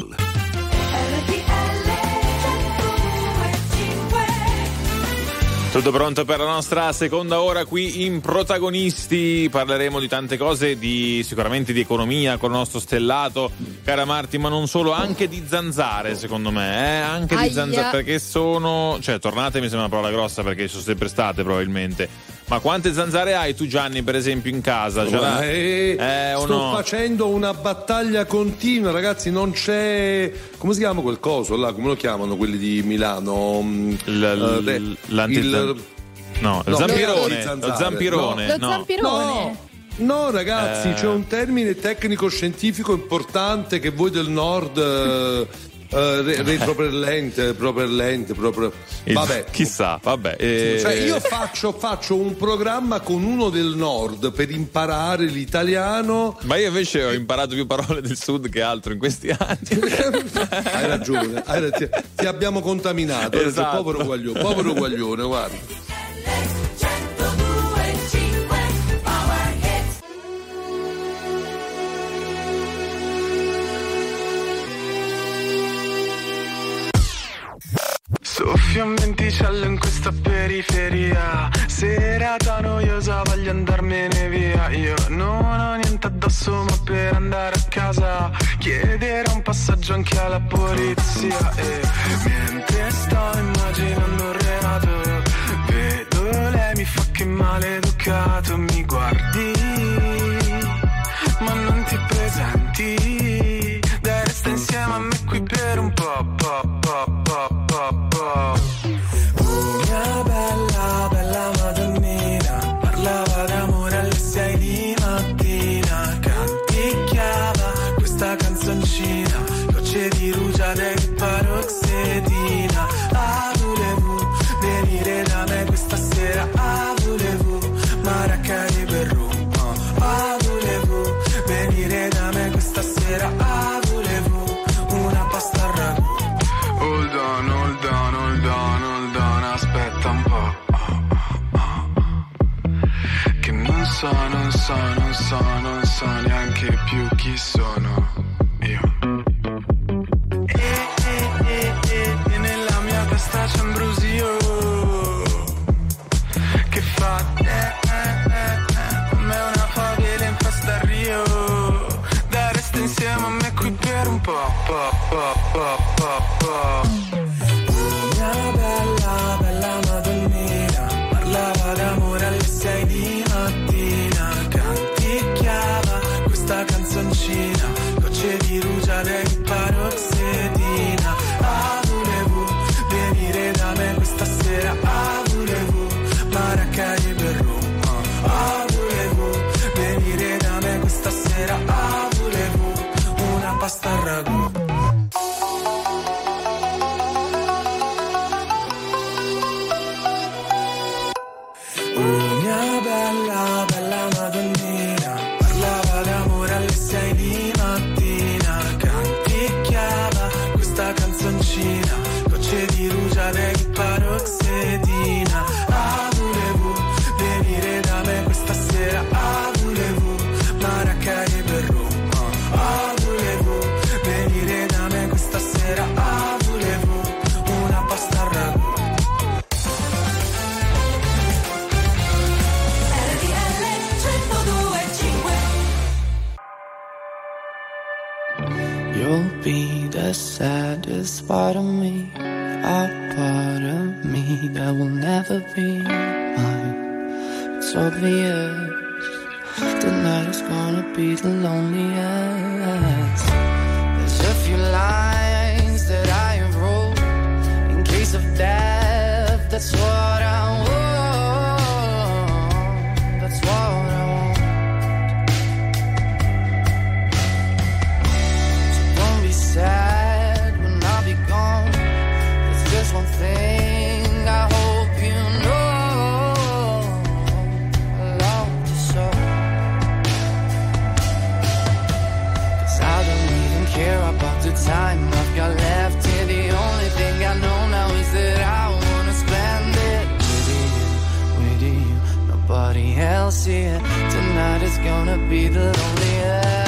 Tutto pronto per la nostra seconda ora qui in Protagonisti. Parleremo di tante cose, sicuramente di economia con il nostro stellato, cara Marti, ma non solo, anche di zanzare, secondo me, anche di zanzare, perché tornate mi sembra una parola grossa perché ci sono sempre state probabilmente. Ma quante zanzare hai tu, Gianni, per esempio in casa? Sto facendo una battaglia continua, ragazzi, non c'è, come si chiama quel coso là, come lo chiamano quelli di Milano? Il zampirone. Lo zampirone. No, ragazzi, c'è un termine tecnico scientifico importante che voi del nord retroperlente proprio. Vabbè, chissà, vabbè. Cioè io faccio un programma con uno del nord per imparare l'italiano. Ma io invece ho imparato più parole del sud che altro in questi anni. Hai ragione, ti abbiamo contaminato. Esatto. Povero guaglione, guarda. Soffio un venticello in questa periferia, serata noiosa, voglio andarmene via. Io non ho niente addosso, ma per andare a casa chiederò un passaggio anche alla polizia. E mentre sto immaginando un reato, vedo lei, mi fa che maleducato. Mi guardi, ma non ti presenti, dai, resta insieme a me qui per un po'. Una bella madonnina parlava d'amore alle 6 di mattina, cantava non so neanche più chi sono io. E nella mia testa c'è un brusio che fa come una favela in festa a Rio. Dai, resta insieme a me qui per un po'. Mia bella, bella Madonnina, parlava d'amore alle 6 di mattina, canticchiava questa canzoncina, gocce di rugiada di paroxetina. Ah, volevo venire da me questa sera, ah, volevo maracai per Roma, ah, volevo venire da me questa sera, ah, volevo una pasta al ragù. Gocce di rugiada di paroxetina. Ah, volevo venire da me questa sera, ah, volevo maracai per Roma, ah, volevo venire da me questa sera, ah, volevo una pasta al ragù. You'll be the saddest part of me, a part of me that will never be mine. It's obvious tonight is gonna be the loneliest. There's a few lines that I have wrote in case of death. That's what I want. That's what I want. Sad when I'll be gone. There's just one thing I hope you know. I love you so. 'Cause I don't even care about the time I've got left here. The only thing I know now is that I wanna spend it with you. Nobody else here. Tonight is gonna be the loneliest.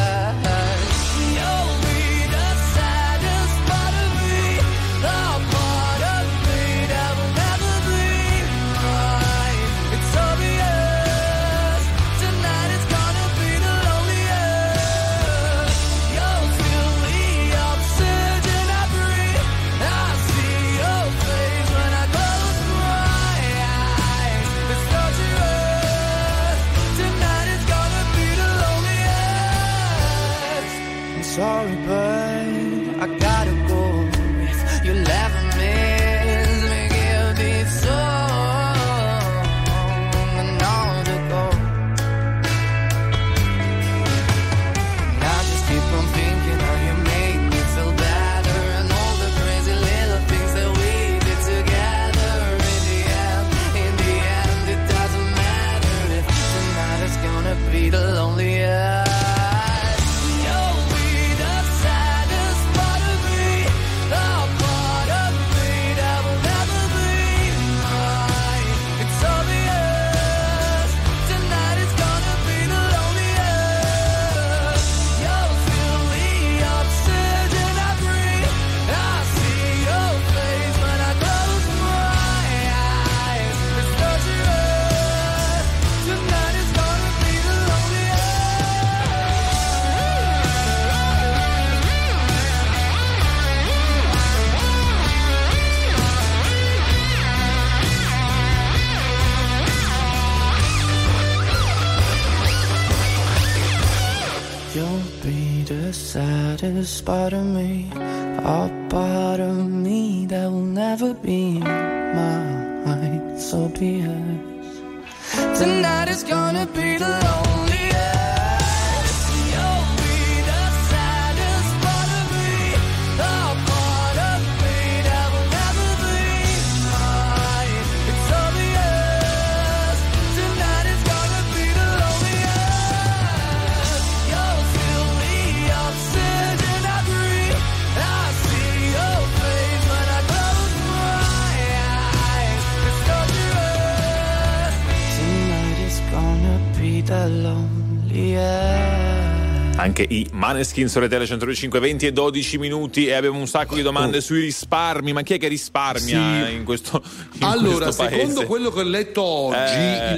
Sorry, but I gotta go. If you never miss me, give this song another go. And I just keep on thinking how you make me feel better, and all the crazy little things that we did together. In the end, it doesn't matter if tonight is gonna be the loneliest. Saddest part of me, a part of me that will never be mine. So be it. Tonight is gonna be the loneliest. You'll be the saddest part of me, a part of me that will never be mine. It's obvious. Tonight is gonna be the loneliest. You'll feel the oxygen I breathe. I see your face when I close my eyes. It's dangerous. Tonight is gonna be that lonely air. Anche i Maneskin su RTL 105, 20 e 12 minuti, e abbiamo un sacco di domande sui risparmi. Ma chi è che risparmia in questo allora, questo paese? secondo quello che ho letto oggi, il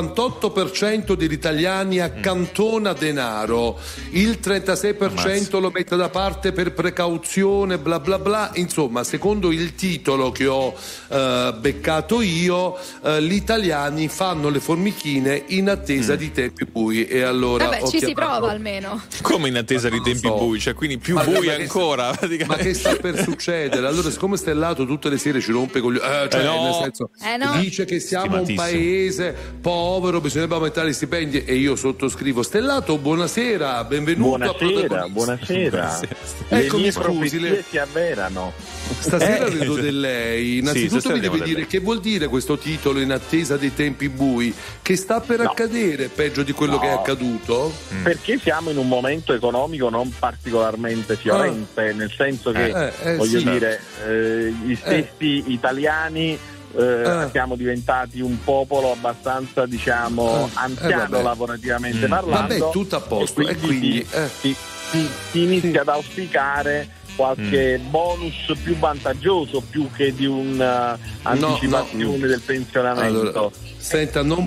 58% degli italiani accantona denaro, il 36% lo mette da parte per precauzione, bla bla bla. Insomma, secondo il titolo che ho beccato io, gli italiani fanno le formichine in attesa di tempi bui. E allora vabbè, ci si prova almeno. Come in attesa di tempi bui? Cioè, quindi più bui ancora. Ma che sta per succedere? Allora, siccome Stellato tutte le sere ci rompe con gli nel senso, dice che siamo un paese povero, bisognerebbe aumentare gli stipendi, e io sottoscrivo. Stellato, buonasera, benvenuto. Buonasera. Ecco, le mie scusi, profezie si avverano. Stasera vedo di lei. Innanzitutto mi deve dire che vuol dire questo titolo, in attesa dei tempi bui, che sta per accadere peggio di quello che è accaduto? Perché siamo in un momento economico non particolarmente fiorente, nel senso che voglio dire, gli stessi italiani siamo diventati un popolo abbastanza, diciamo, anziano lavorativamente parlando. Vabbè, tutto a posto. E quindi si inizia ad auspicare qualche bonus più vantaggioso, più che di un'anticipazione del pensionamento. Allora, senta, non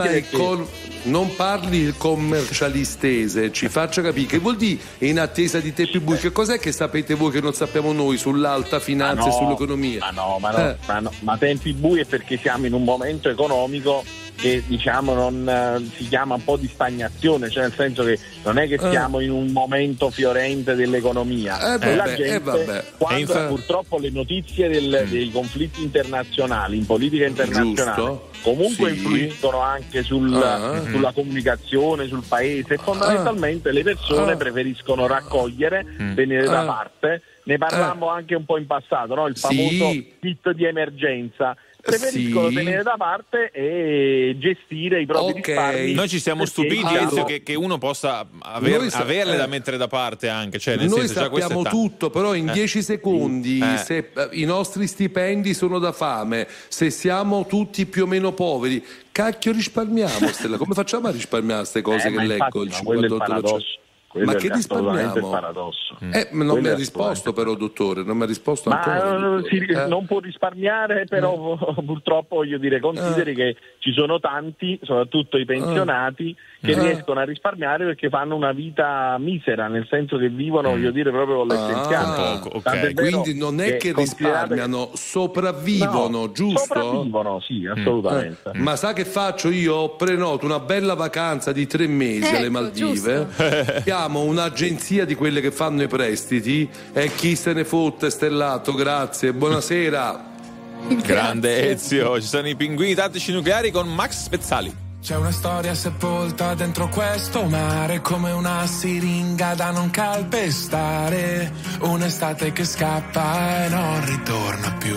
parli il commercialistese, ci faccia capire che vuol dire in attesa di tempi bui. Che cos'è che sapete voi che non sappiamo noi sull'alta finanza e sull'economia? Ma tempi bui è perché siamo in un momento economico che, diciamo, non si chiama un po' di stagnazione, cioè nel senso che non è che siamo in un momento fiorente dell'economia. La gente, quando purtroppo le notizie dei conflitti internazionali in politica internazionale comunque influiscono anche sulla comunicazione, sul paese, e fondamentalmente le persone preferiscono raccogliere, tenere da parte. Ne parlammo anche un po' in passato, no? Il famoso kit di emergenza. Preferiscono tenere da parte e gestire i propri risparmi. Noi ci siamo stupiti che uno possa averle da mettere da parte anche. Cioè, nel noi senso, sappiamo tutto, però in 10 secondi se i nostri stipendi sono da fame, se siamo tutti più o meno poveri, cacchio risparmiamo, Stella? Come facciamo a risparmiare queste cose che leggo? Il 58%. Ma che risparmiamo? Il paradosso. Non mi ha risposto però, dottore, non mi ha risposto ancora. Non può risparmiare, però purtroppo, voglio dire, consideri che ci sono tanti, soprattutto i pensionati, che riescono a risparmiare perché fanno una vita misera, nel senso che vivono, voglio dire, proprio con l'essenziale. Quindi non è che risparmiano, sopravvivono, giusto? Sopravvivono, sì, assolutamente. Ma sa che faccio io? Prenoto una bella vacanza di 3 mesi alle Maldive, chiamo un'agenzia di quelle che fanno i prestiti e chi se ne fotte, Stellato, grazie, buonasera. Grande Ezio, ci sono i pinguini tattici nucleari con Max Spezzali. C'è una storia sepolta dentro questo mare, come una siringa da non calpestare, un'estate che scappa e non ritorna più.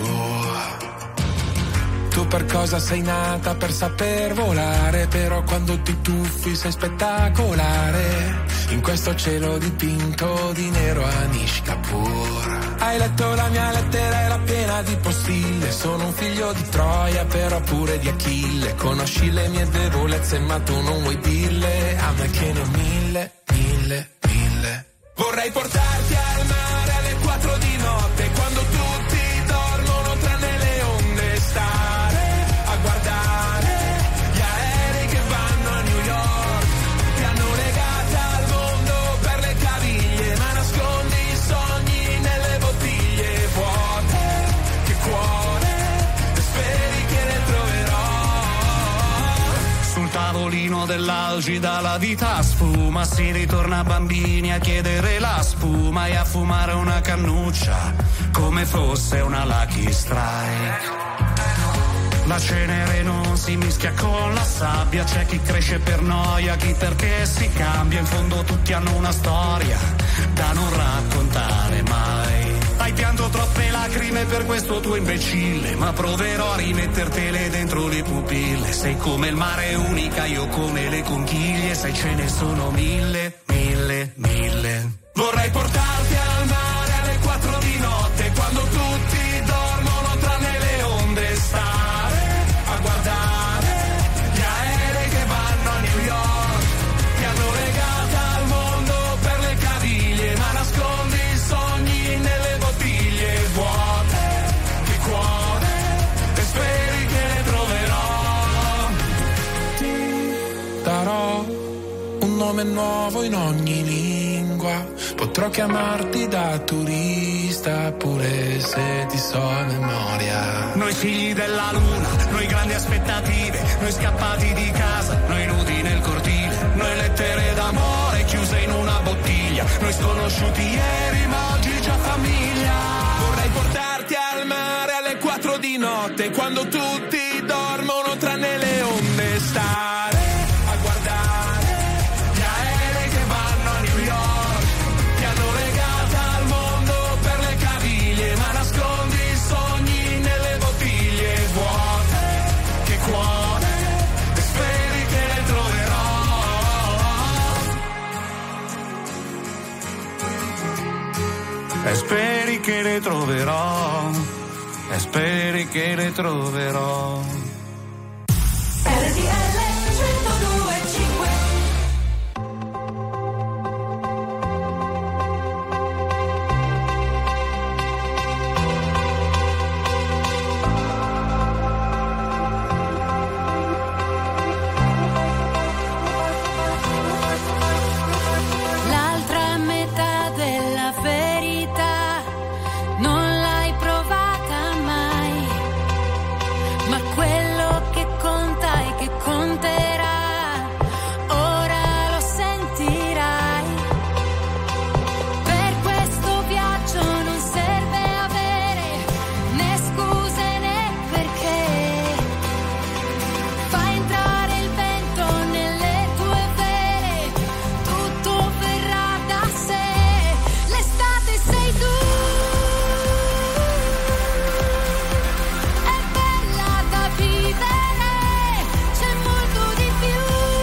Tu per cosa sei nata? Per saper volare, però quando ti tuffi sei spettacolare, in questo cielo dipinto di nero Anish Kapoor. Hai letto la mia lettera, era piena di postille, sono un figlio di Troia però pure di Achille, conosci le mie debolezze ma tu non vuoi dirle, a me che ne ho mille. Vorrei portarti al mare alle 4 di notte, quando tutti dormono tranne le onde, stare a guardare gli aerei che vanno a New York. Ti hanno legata al mondo per le caviglie, ma nascondi i sogni nelle bottiglie vuote. Che cuore, speri che ne troverò. Sul tavolino dell'Algida la vita sfuma, si ritorna bambini a chiedere la spuma e a fumare una cannuccia come fosse una Lucky Strike. La cenere non si mischia con la sabbia, c'è chi cresce per noia, chi perché si cambia, in fondo tutti hanno una storia da non raccontare mai. Hai pianto troppe lacrime per questo tuo imbecille, ma proverò a rimettertele dentro le pupille. Sei come il mare unica, io come le conchiglie, sai ce ne sono mille. Vorrei portarti al mare alle 4 di notte, quando tutti dormono tranne le onde, stare a guardare gli aerei che vanno a New York. darò un nome nuovo in ogni lingua. Potrò chiamarti da turista pure se ti so a memoria. Noi figli della luna, noi grandi aspettative, noi scappati di casa, noi nudi nel cortile, noi lettere d'amore chiuse in una bottiglia, noi sconosciuti ieri ma oggi già famiglia. Vorrei portarti al mare alle 4 di notte, quando tutti dormono tranne le onde, stare a guardare gli aerei che vanno a New York, ti hanno legata al mondo per le caviglie, ma nascondi i sogni nelle bottiglie vuote, che cuore, e speri che le troverò. E speri che le troverò, e speri che le troverò. L'altra metà della verità non l'hai provata mai, ma quello che conta e che conterà, ora lo sentirai. Per questo viaggio non serve avere né scuse né perché. Fai entrare il vento nelle tue vene, tutto verrà da sé. L'estate sei tu, è bella da vivere, c'è molto di più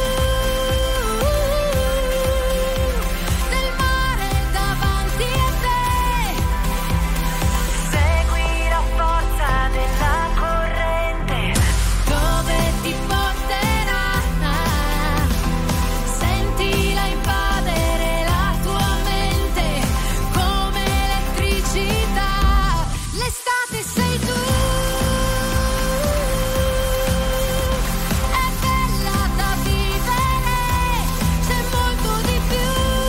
del mare davanti a te. Segui la forza della corrente, dove ti porterà, sentila invadere la tua mente come elettricità. L'estate sei tu, è bella da vivere, c'è molto di più,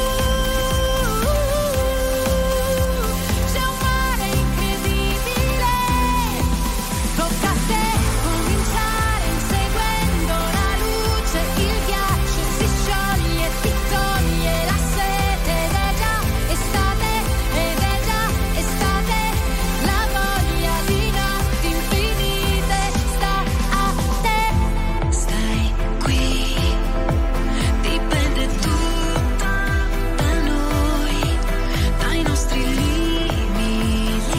c'è un mare incredibile, tocca a te cominciare inseguendo la luce, il ghiaccio si scioglie e ti toglie la sete, ed è già estate, ed è già estate, la voglia di notti infinite sta a te. Stai qui, dipende tutto da noi, dai nostri limiti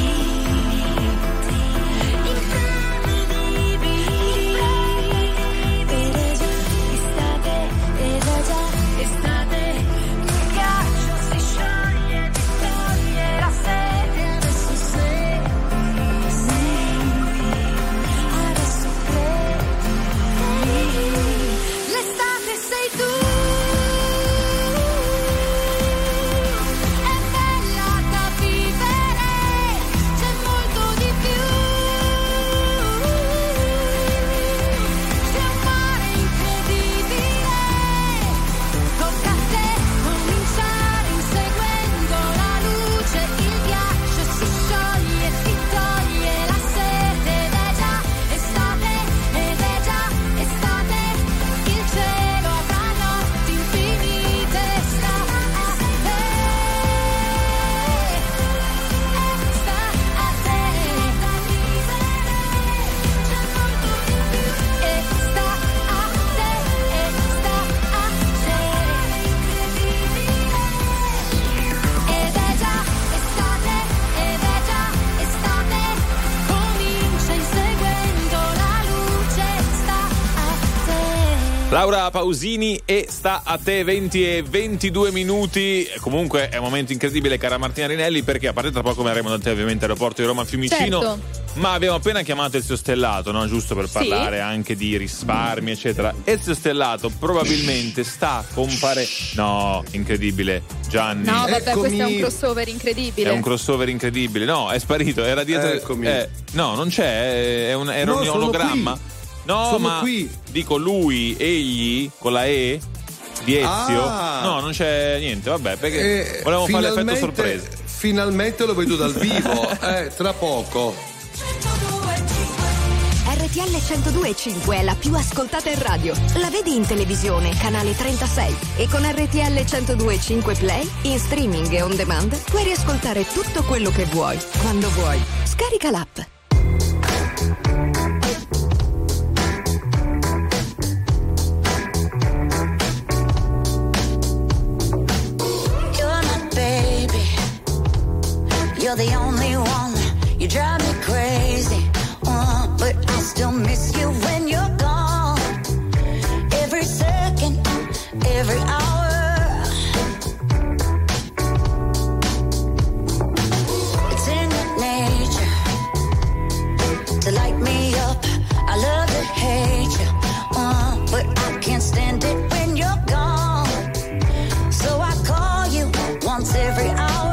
imprevedibili. Ed è già estate, ed è già estate, il ghiaccio si scioglie, ti toglie la sete, adesso segui, adesso credi, l'estate sei tu, è bella da vivere, c'è molto di più, c'è un mare incredibile, tocca a te cominciare inseguendo la luce, il ghiaccio si scioglie e ti toglie la sete, ed è già estate, ed è già estate, il cielo avrà notti infinite, sta a te, sta a te, da vivere, c'è molto di più, e sta a te, e sta a te, incredibile, ed è già estate, ed è già estate, comincia inseguendo la luce, sta a te. Laura Pausini e sta a te, 20 e 22 minuti. Comunque è un momento incredibile, cara Martina Rinelli, perché a parte tra poco verremo da te ovviamente all'aeroporto di Roma Fiumicino. Certo. Ma abbiamo appena chiamato Ezio Stellato, no? Giusto per parlare anche di risparmi, eccetera. Ezio Stellato probabilmente sta no, incredibile, Gianni. No, vabbè, questo è un crossover incredibile. È un crossover incredibile. No, è sparito, era dietro. Eccomi. No, non c'è, era un ologramma. No, sono ma qui. dico lui, egli, con la E di Ezio. No, non c'è niente, vabbè, perché volevamo fare l'effetto sorpresa. Finalmente lo vedo dal vivo, tra poco. RTL 102.5 è la più ascoltata in radio. La vedi in televisione, canale 36. E con RTL 102.5 Play, in streaming e on demand, puoi riascoltare tutto quello che vuoi, quando vuoi. Scarica l'app. You're my baby. You're the only one. You drive me crazy. But I still miss you when you're gone. Every second, every hour. It's in your nature to light me up. I love to hate you, but I can't stand it when you're gone. So I call you once every hour.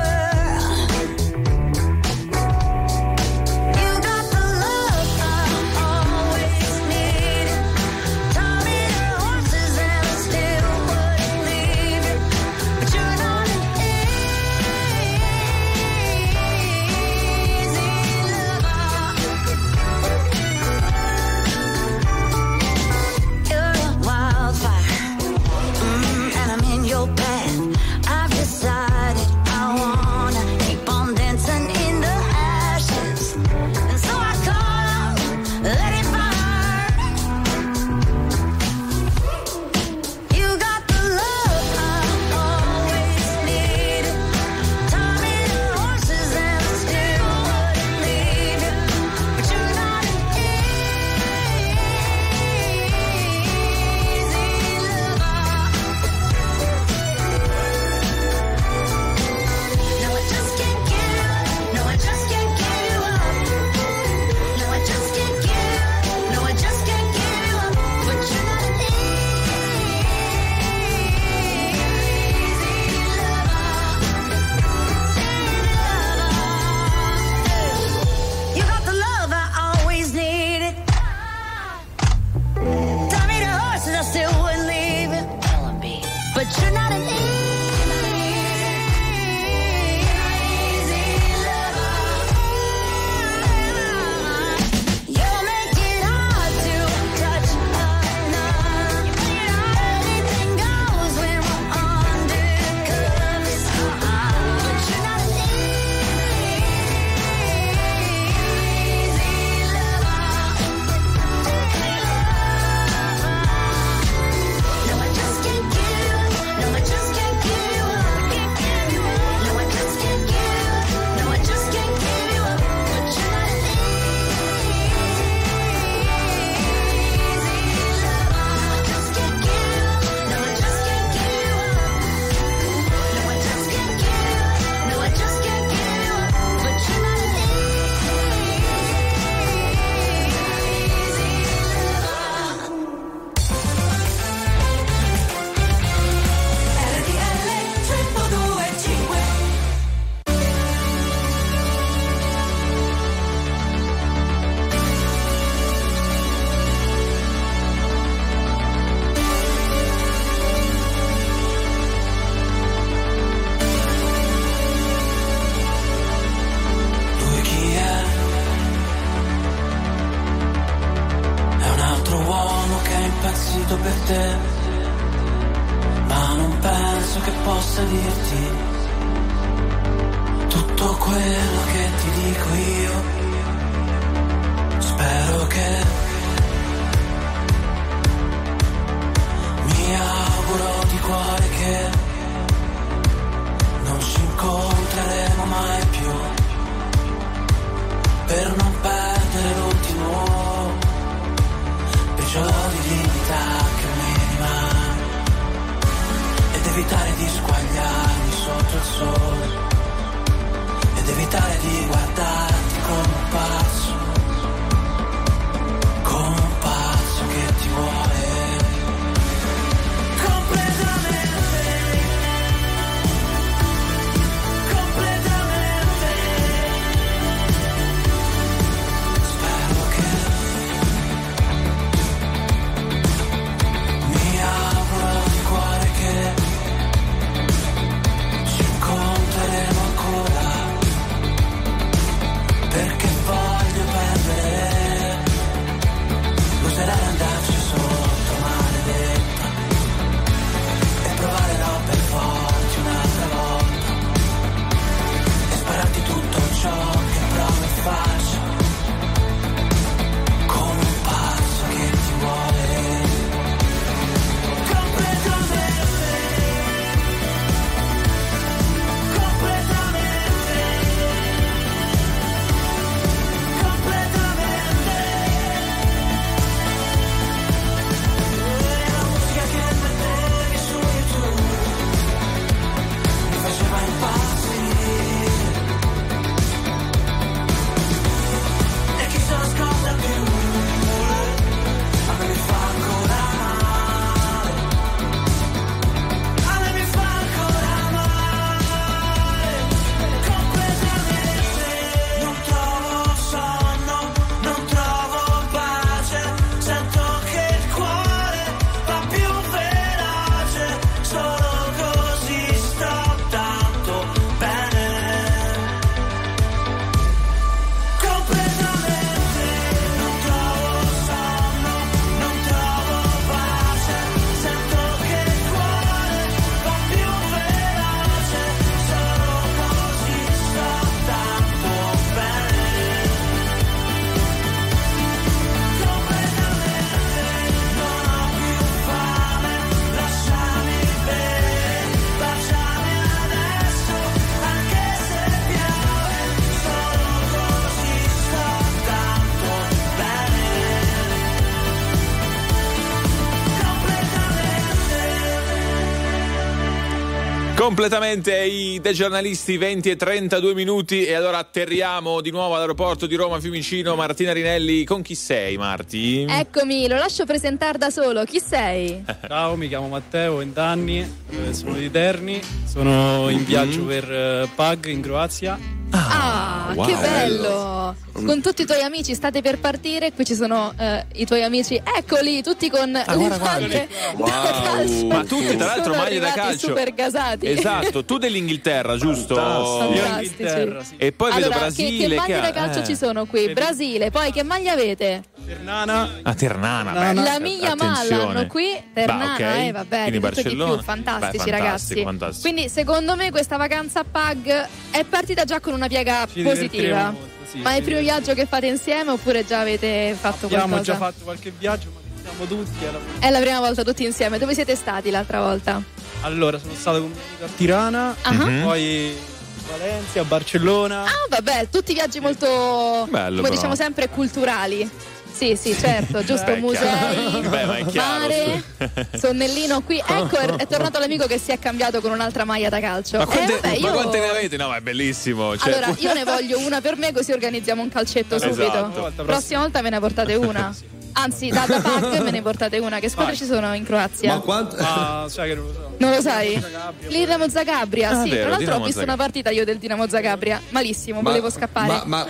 Completamente i dei giornalisti, 20:32 e allora atterriamo di nuovo all'aeroporto di Roma Fiumicino. Martina Rinelli, con chi sei, Marti? Eccomi, lo lascio presentare da solo. Chi sei? Ciao, mi chiamo Matteo, 20 anni, sono di Terni, sono in viaggio per Pag in Croazia. Wow. Che bello! Con tutti i tuoi amici state per partire, qui ci sono i tuoi amici, eccoli, tutti con le maglie da calcio. Ma tutti tra l'altro Sono maglie da arrivati calcio. super gasati. Esatto, tu dell'Inghilterra, giusto? Fantastici. E poi vedo Allora, Brasile. che maglie da calcio ci sono qui? Brasile, poi che maglia avete? Ternana. Ternana, beh, La mia malla hanno qui, Ternana, ok. vabbè, Quindi di tutto e di Barcellona. più, fantastici Beh, ragazzi. fantastico. Quindi secondo me questa vacanza a Pag è partita già con una piega positiva. molto, sì, Ma è il primo viaggio che fate insieme oppure già avete fatto Abbiamo qualcosa? già fatto qualche viaggio, ma siamo tutti alla fine. È la prima volta tutti insieme. Dove siete stati l'altra volta? Allora, sono stato con mio amico a Tirana, poi Valencia, a Barcellona. Ah, vabbè, tutti viaggi molto, Bello, come però. diciamo sempre, culturali. Sì, certo, giusto, musei, Beh, ma è chiaro. mare, sonnellino qui. Ecco, è tornato l'amico che si è cambiato con un'altra maglia da calcio. Ma quante, vabbè, ma io... quante ne avete? No, ma è bellissimo. Cioè, Allora, io ne voglio una per me, così organizziamo un calcetto subito. Esatto. Prossima volta me ne portate una. Anzi, da Pag me ne portate una. Che squadre ci sono in Croazia? Ma quanto? Sai che non lo so. Non lo sai? Dinamo Zagabria, sì. vero, Tra l'altro Dinamo ho visto Zagabria. una partita io del Dinamo Zagabria. Malissimo, volevo scappare. Ma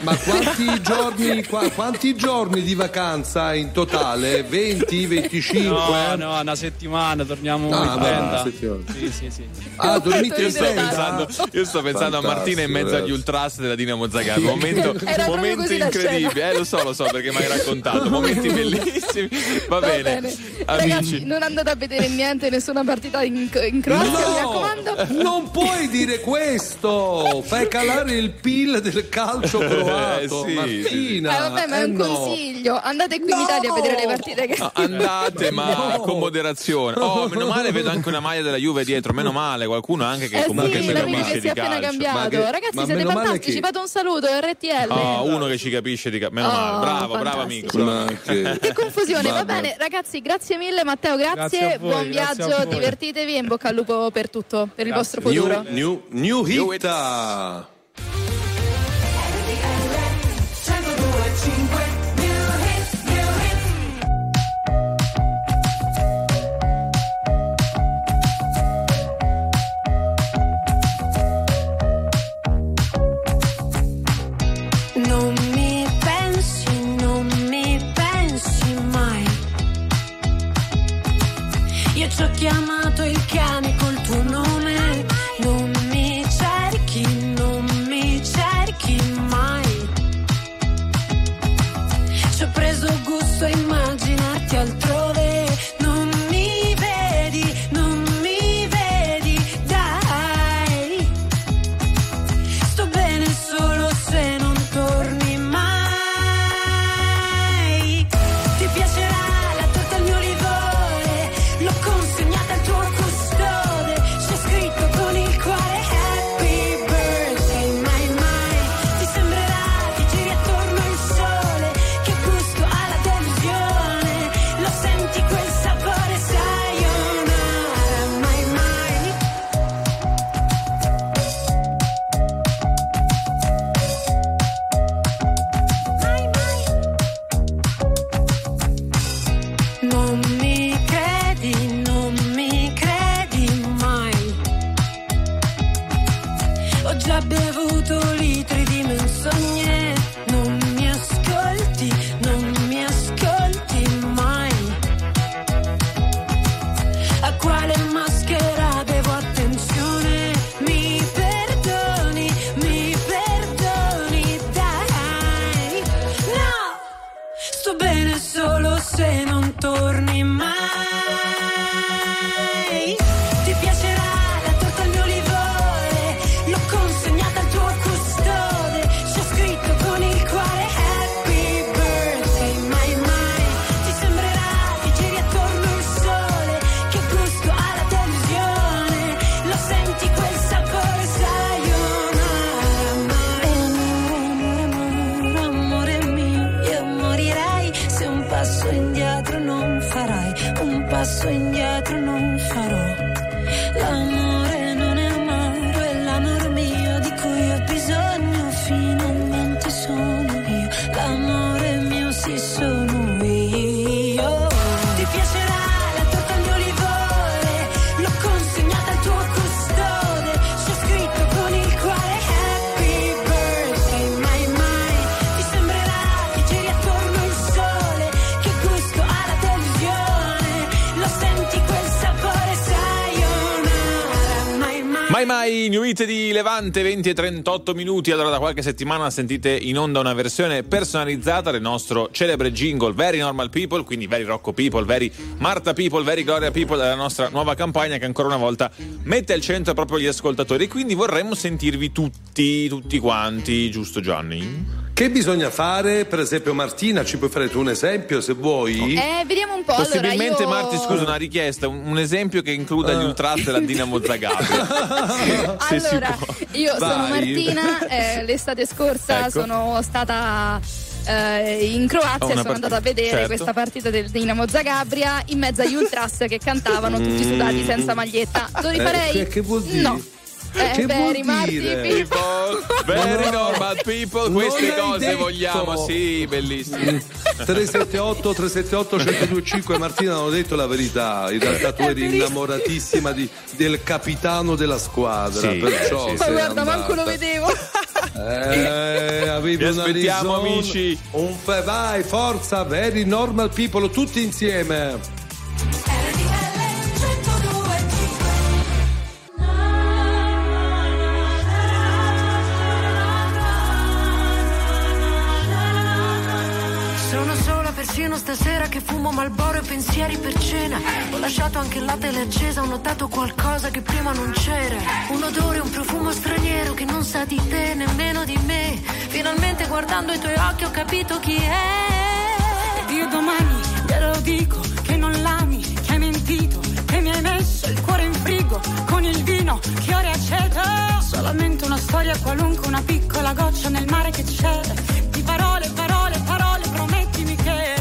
quanti giorni di vacanza in totale? 20, 25? No, una settimana, torniamo in vabbè, tenda. una settimana. Sì. Ah, dormite in Io sto pensando a Martina in mezzo agli ultras della Dinamo Zagabria. Momento così la incredibile. Lo so perché mi hai raccontato. Momenti bellissimi. Va bene. Ragazzi, non andate a vedere niente, nessuna partita in Croazia, mi raccomando. Non puoi dire questo! Fai calare il PIL del calcio croato, Martina. Vabbè, ma è un consiglio. Andate qui in Italia a vedere le partite che Andate, ma con moderazione. Oh, meno male vedo anche una maglia della Juve dietro. Meno male, qualcuno anche che comunque sì, si l'amico capisce che si di è appena calcio. cambiato. Ragazzi, ma siete meno male fantastici. che- Fate un saluto, RTL. Oh, uno che ci capisce di calcio. Meno male, bravo fantastici. amico. Che confusione, va Vabbè. bene, ragazzi, grazie mille Matteo, Grazie grazie, a voi, buon grazie a viaggio, voi. divertitevi e in bocca al lupo per tutto, per il vostro futuro. New hit. Non mi pensi mai. Io ci ho chiamato il cane col tuo nome. Non mi cerchi mai. Ci ho preso gusto a immaginarti altrove. Non mi vedi, dai. Sto bene solo se non torni mai. Ti piacerà la torta al mio livore, l'ho consegnata al tuo custode. Mai new hit di Levante, 20 e 38 minuti. Allora, da qualche settimana sentite in onda una versione personalizzata del nostro celebre jingle Very Normal People, quindi Very Rocco People, Very Marta People, Very Gloria People, della nostra nuova campagna che ancora una volta mette al centro proprio gli ascoltatori. Quindi vorremmo sentirvi tutti quanti, giusto Gianni? Che bisogna fare? Per esempio, Martina, ci puoi fare tu un esempio se vuoi? Vediamo un po'. Possibilmente, allora, Marti, scusa, una richiesta, un esempio che includa gli Ultras e la Dinamo Zagabria. Allora, io sono Martina, l'estate scorsa sono stata in Croazia e sono andata a vedere questa partita del Dinamo Zagabria in mezzo agli Ultras che cantavano tutti sudati senza maglietta. Lo rifarei? Che vuol dire? No. Very normal people, queste cose vogliamo, sì, bellissime. 378 1025. Martina, non ho detto la verità, in realtà tu eri innamoratissima del capitano della squadra, perciò ma guarda, manco lo vedevo. Avevi una aspettiamo, amici. Vai, forza, Very Normal People, tutti insieme. Persino stasera che fumo Marlboro e pensieri per cena. Ho lasciato anche la tele accesa, ho notato qualcosa che prima non c'era. Un odore, un profumo straniero che non sa di te, nemmeno di me. Finalmente guardando i tuoi occhi ho capito chi è. Ed io domani glielo dico che non l'ami, che hai mentito, che mi hai messo il cuore in frigo con il vino che ora è aceto. Solamente una storia qualunque, una piccola goccia nel mare che c'è. Di parole, parole, parole, promettimi che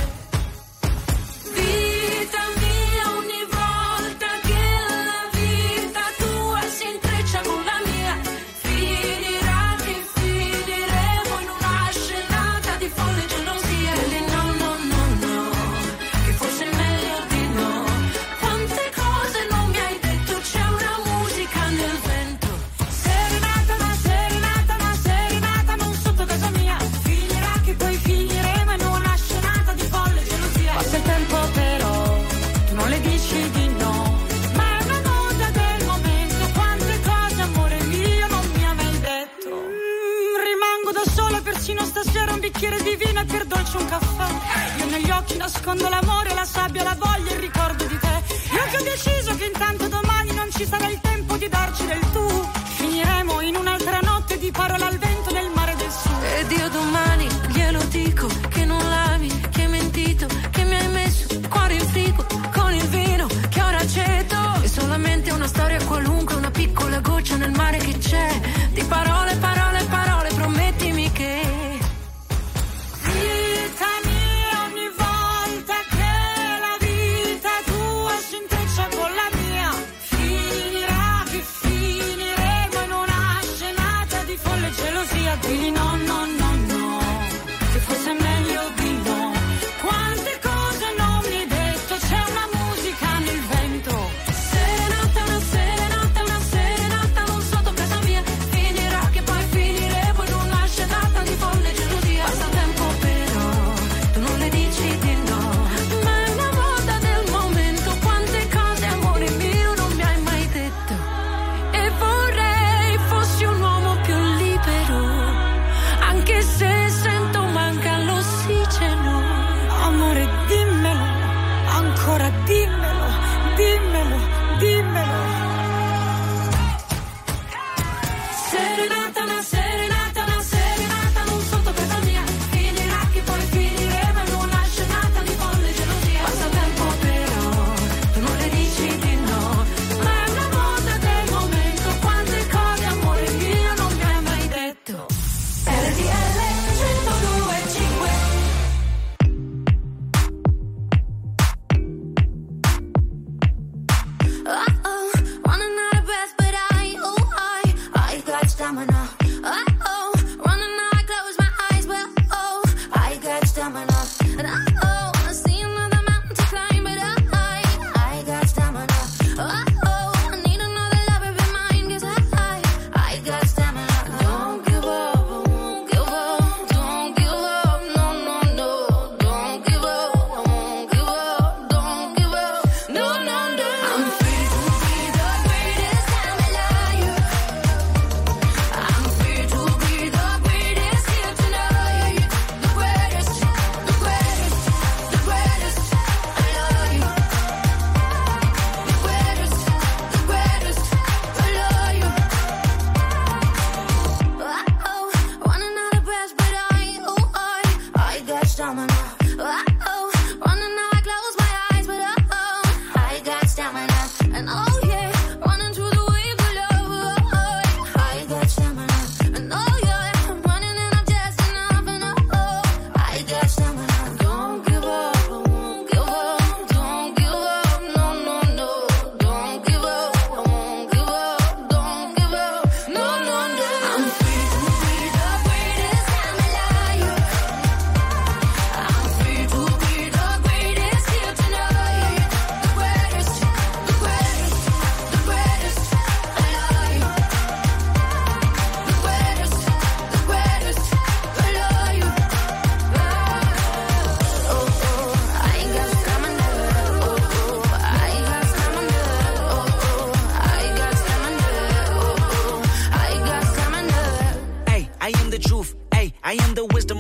vita mia, ogni volta che la vita tua si intreccia con la mia, finirà che finiremo in una scenata di folle gelosia. E no, no, no, no, che forse è meglio di no. Quante cose non mi hai detto, c'è una musica nel vento. serenata, ma serenata, ma serenata non sotto casa mia. Finirà che poi finiremo in una scenata di folle gelosia. Passa il tempo però, tu non le dici di no, ma è una nota del momento. Quante cose amore mio non mi ha mai detto. Rimango da sola persino stasera, un bicchiere di vino e per dolce un caffè. Io negli occhi nascondo l'amore, la sabbia, la voglia, il ricordo di te. Io che ho deciso che intanto domani non ci sarà il tempo di darci del tu. Finiremo in un'altra notte di parole al vento nel mare del sud. Ed io domani glielo dico che non l'ami, che hai mentito, che mi hai messo il cuore in frigo con il vino che ora aceto. È solamente una storia qualunque, una piccola goccia nel mare che c'è. Di parole, parole, parole, promettimi che Vita mia, ogni volta che la vita tua si intreccia con la mia, finirà che finiremo in una scenata di folle gelosia. Di no, no, no, no, che forse è meglio di no. Quante cose non mi hai detto, c'è una musica nel vento. Serenata, una serenata non sotto casa mia, finirà che poi finiremo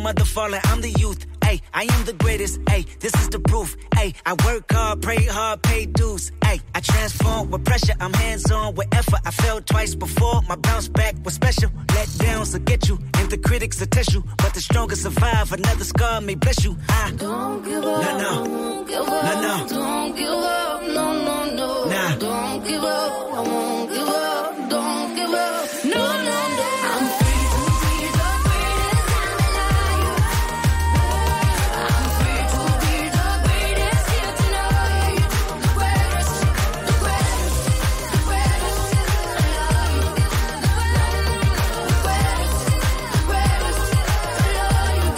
mother falling, I'm the youth. Ay, I am the greatest. Ay, this is the proof. Ay, I work hard, pray hard, pay dues. Ay, I transform with pressure. I'm hands on with effort. I failed twice before. My bounce back was special. Let downs will get you, and the critics will test you. But the strongest survive. Another scar may bless you. I don't give up. No, no. Don't give up. No, no. Don't give up. No, no, no. Nah. Don't give up. I won't give up. Don't give up. No, no, no. I'm free to be the greatest I'm alive. I'm free to be the greatest here tonight. The greatest, the greatest, the greatest. I love you. The greatest, the greatest. I love you.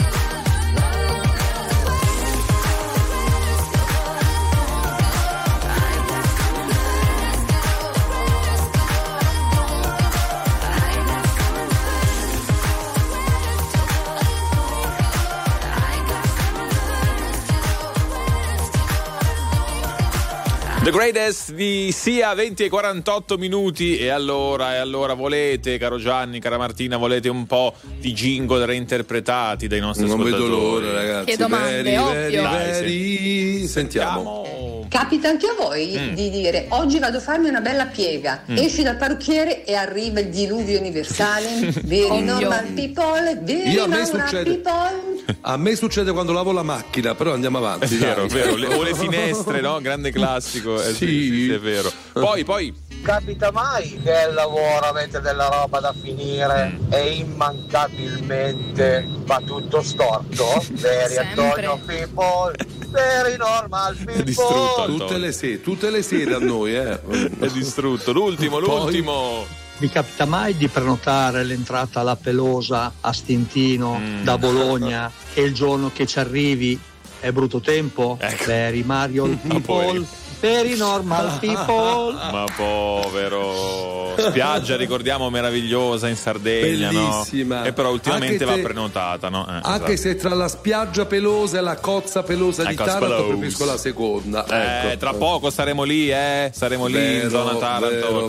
The Greatest di Sia, 20:48 minuti. E allora volete, caro Gianni, cara Martina, volete un po' di jingle reinterpretati dai nostri ascoltatori? Non vedo l'ora, ragazzi. Che domande, ovvio. Veri. Sentiamo. Capita anche a voi di dire oggi vado a farmi una bella piega, esci dal parrucchiere e arriva il diluvio universale. Very normal people, very normal people. A me succede quando lavo la macchina, però andiamo avanti. Vero, o le finestre, no? Grande classico. Sì, è vero. Poi capita mai che al lavoro avete della roba da finire e immancabilmente va tutto storto? Very Antonio people, very normal people. È distrutto tutte le sere a noi, È distrutto. L'ultimo. Mi capita mai di prenotare l'entrata alla Pelosa a Stintino da Bologna e il giorno che ci arrivi è brutto tempo? Very Mario people, very normal people. Ma povero. Spiaggia, ricordiamo, meravigliosa in Sardegna, bellissima, no? E però ultimamente va prenotata, no? Anche se tra la spiaggia pelosa e la cozza pelosa di Taranto preferisco la seconda. Tra poco saremo lì, saremo lì in zona Taranto.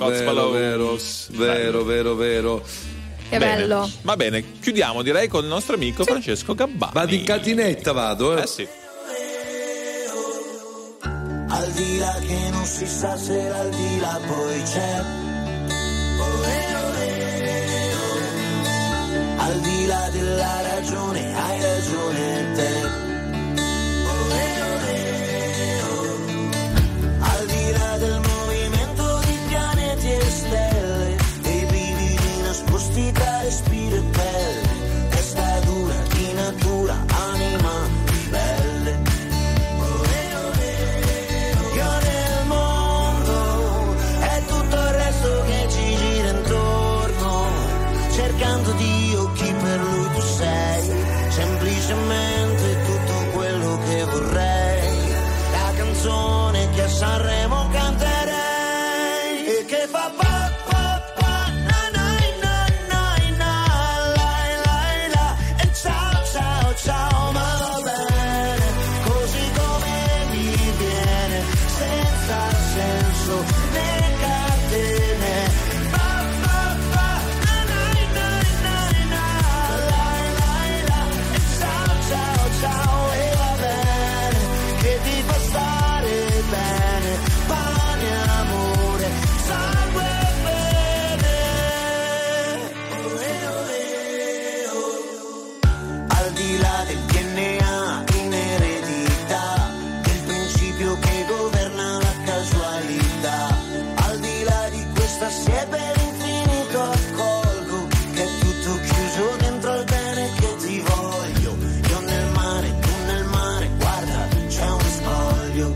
Vero. Che bello. Va bene, chiudiamo direi con il nostro amico Francesco Gabbani. Vado in catinetta, vado. Sì. Al di là che non si sa se al di là poi c'è. Al di là della ragione hai ragione te. Al di là del movimento di pianeti e stelle, dei brividi nascosti tra respiro e pelle, testa dura di natura, anima belle. Io nel mondo è tutto il resto che ci gira intorno, cercando Dio chi per lui tu sei, semplicemente tutto quello che vorrei, la canzone che a Sanremo canterei e che fa pa pa pa na na na na na la la la e ciao ciao ciao, ma va bene così come mi viene, senza senso né catene. Pa pa pa na na na na na la la la e ciao ciao ciao, e va bene che ti fa stare bene, pane, amore, sangue bene. Al di là del DNA in eredità, del principio che governa la casualità, al di là di questa siepe l'infinito accolgo, che è tutto chiuso dentro il bene che ti voglio. Io nel mare, tu nel mare, guarda c'è un spoglio.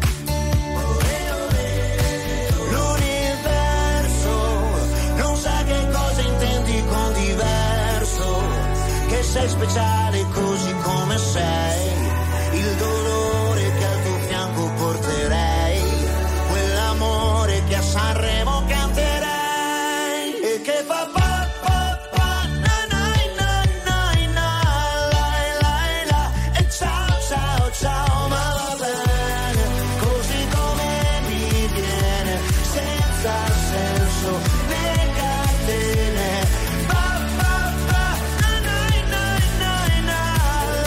L'universo non sa che cosa intendi con diverso, che sei speciale così come sei, il dolore che al tuo fianco porterei, quell'amore che a Sanremo canterei e che fa pa pa pa na na na na na la la la e ciao ciao ciao, ma va bene così come mi viene, senza senso né catene. Pa pa pa na na na na na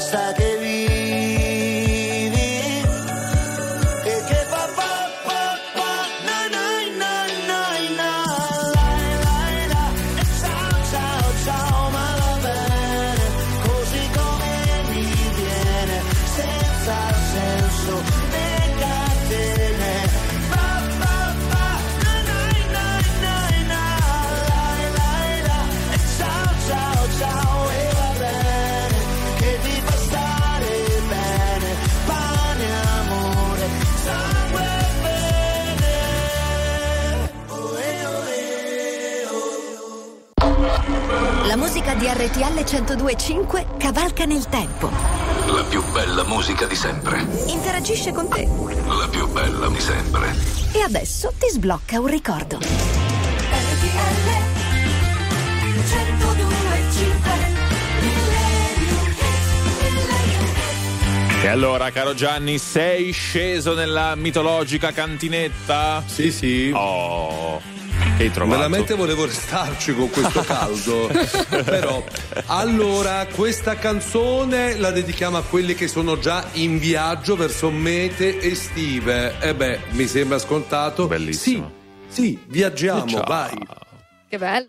cosa che vivi e che fa na na na na na la la e ciao ciao ciao, ma va bene così come mi viene, senza senso né catene. Na na na na na la e ciao ciao ciao, e va bene che ti fa stare bene, pane, amore, sangue bene. La musica di RTL 102.5 cavalca nel tempo. La più bella musica di sempre. Interagisce con te. La più bella di sempre. E adesso ti sblocca un ricordo. RTL 102.5 E allora, caro Gianni, sei sceso nella mitologica cantinetta? Sì, sì. Oh, che hai trovato? Veramente volevo restarci con questo caldo. Però, allora, questa canzone la dedichiamo a quelli che sono già in viaggio verso mete estive. E beh, mi sembra scontato. Bellissimo. Sì, viaggiamo, Ciao. vai. Che bello.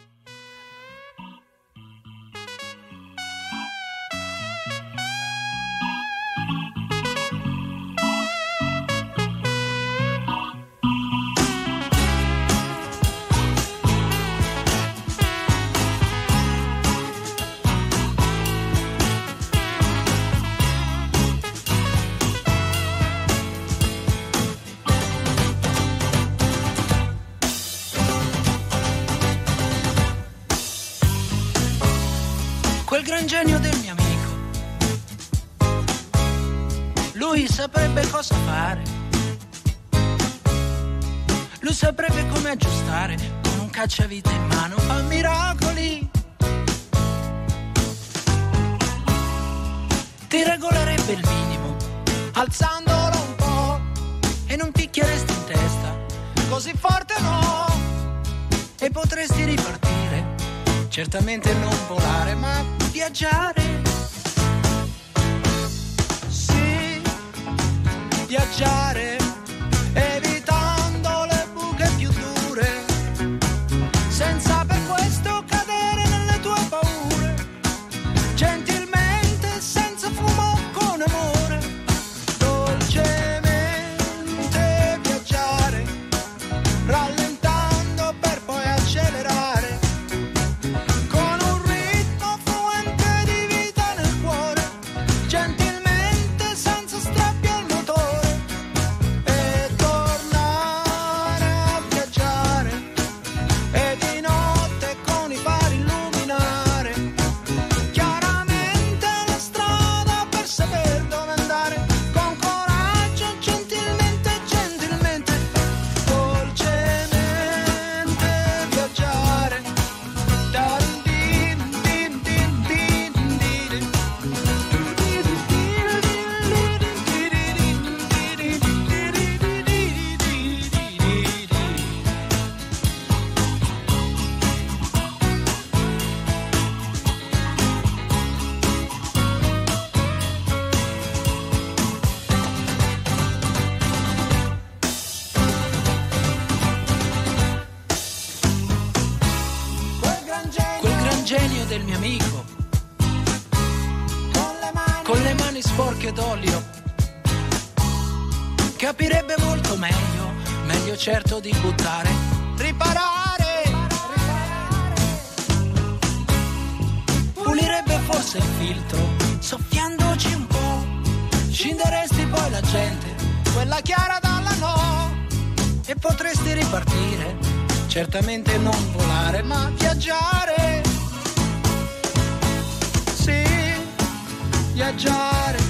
Quel gran genio del mio amico, lui saprebbe cosa fare, lui saprebbe come aggiustare, con un cacciavite in mano fa miracoli, ti regolerebbe il minimo, alzandolo un po', e non picchieresti in testa, così forte no, e potresti ripartire, certamente non volare ma viaggiare. Sì, viaggiare, evitando le buche più dure, senza per questo cadere nelle tue paure, gentilmente, senza fumo, con amore, dolcemente viaggiare, rallentando per poi accelerare. Genio del mio amico, con le mani sporche d'olio, capirebbe molto meglio, meglio certo di buttare, riparare, pulirebbe forse il filtro, soffiandoci un po', scinderesti poi la gente, quella chiara dalla no, e potresti ripartire, certamente non volare ma viaggiare. Sì, viaggiare,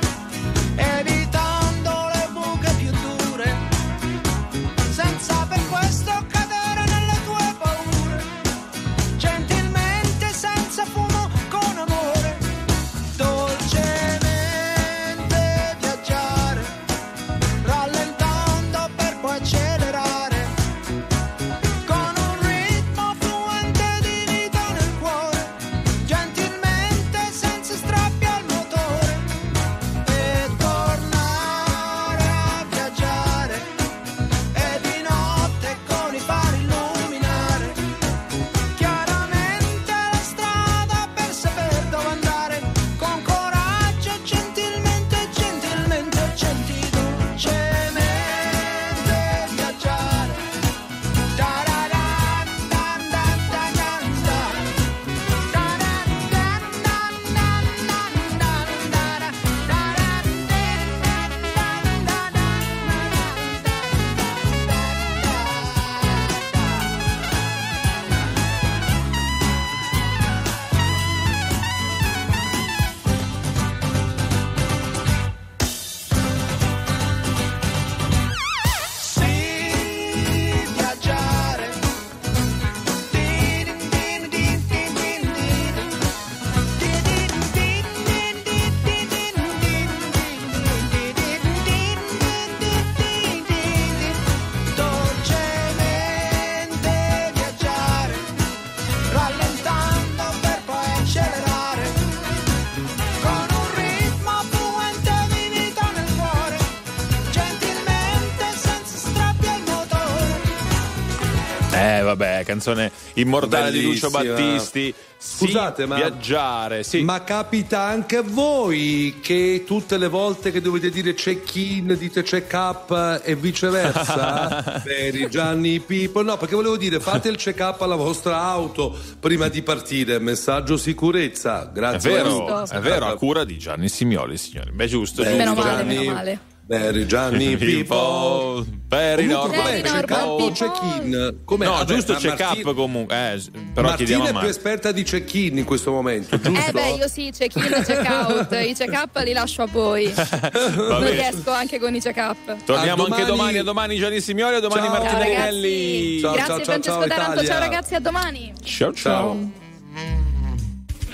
evitando le buche più dure, senza per questo cadere nelle tue paure, gentilmente, senza fumo, con amore, dolcemente viaggiare, rallentando per poi accelerare, con un ritmo fluente di vita nel cuore, gentilmente, senza strappi al motore, vabbè, canzone immortale bellissima. di Lucio Battisti. Scusate, ma viaggiare, sì. Ma capita anche a voi che tutte le volte che dovete dire check-in dite check-up e viceversa? Veri Gianni Pippo? No, perché volevo dire, fate il check-up alla vostra auto prima di partire. Messaggio sicurezza. Grazie. È vero, a cura di Gianni Simioli, signori. Beh, giusto. Meno Giusto. male. Veri Gianni Pippo. Very Com'è check-up o check-in? Com'è? No, Vabbè, giusto ma check-up comunque. Però Martina chiediamo è a più esperta di check-in in questo momento, giusto? Io sì, check-in e check-out. I check-up li lascio a voi. Non riesco anche con i check-up. Torniamo anche domani. A domani Gianni Simioli, a domani Martina Rinelli. Grazie Francesco Taranto, ciao ragazzi, a domani. Ciao.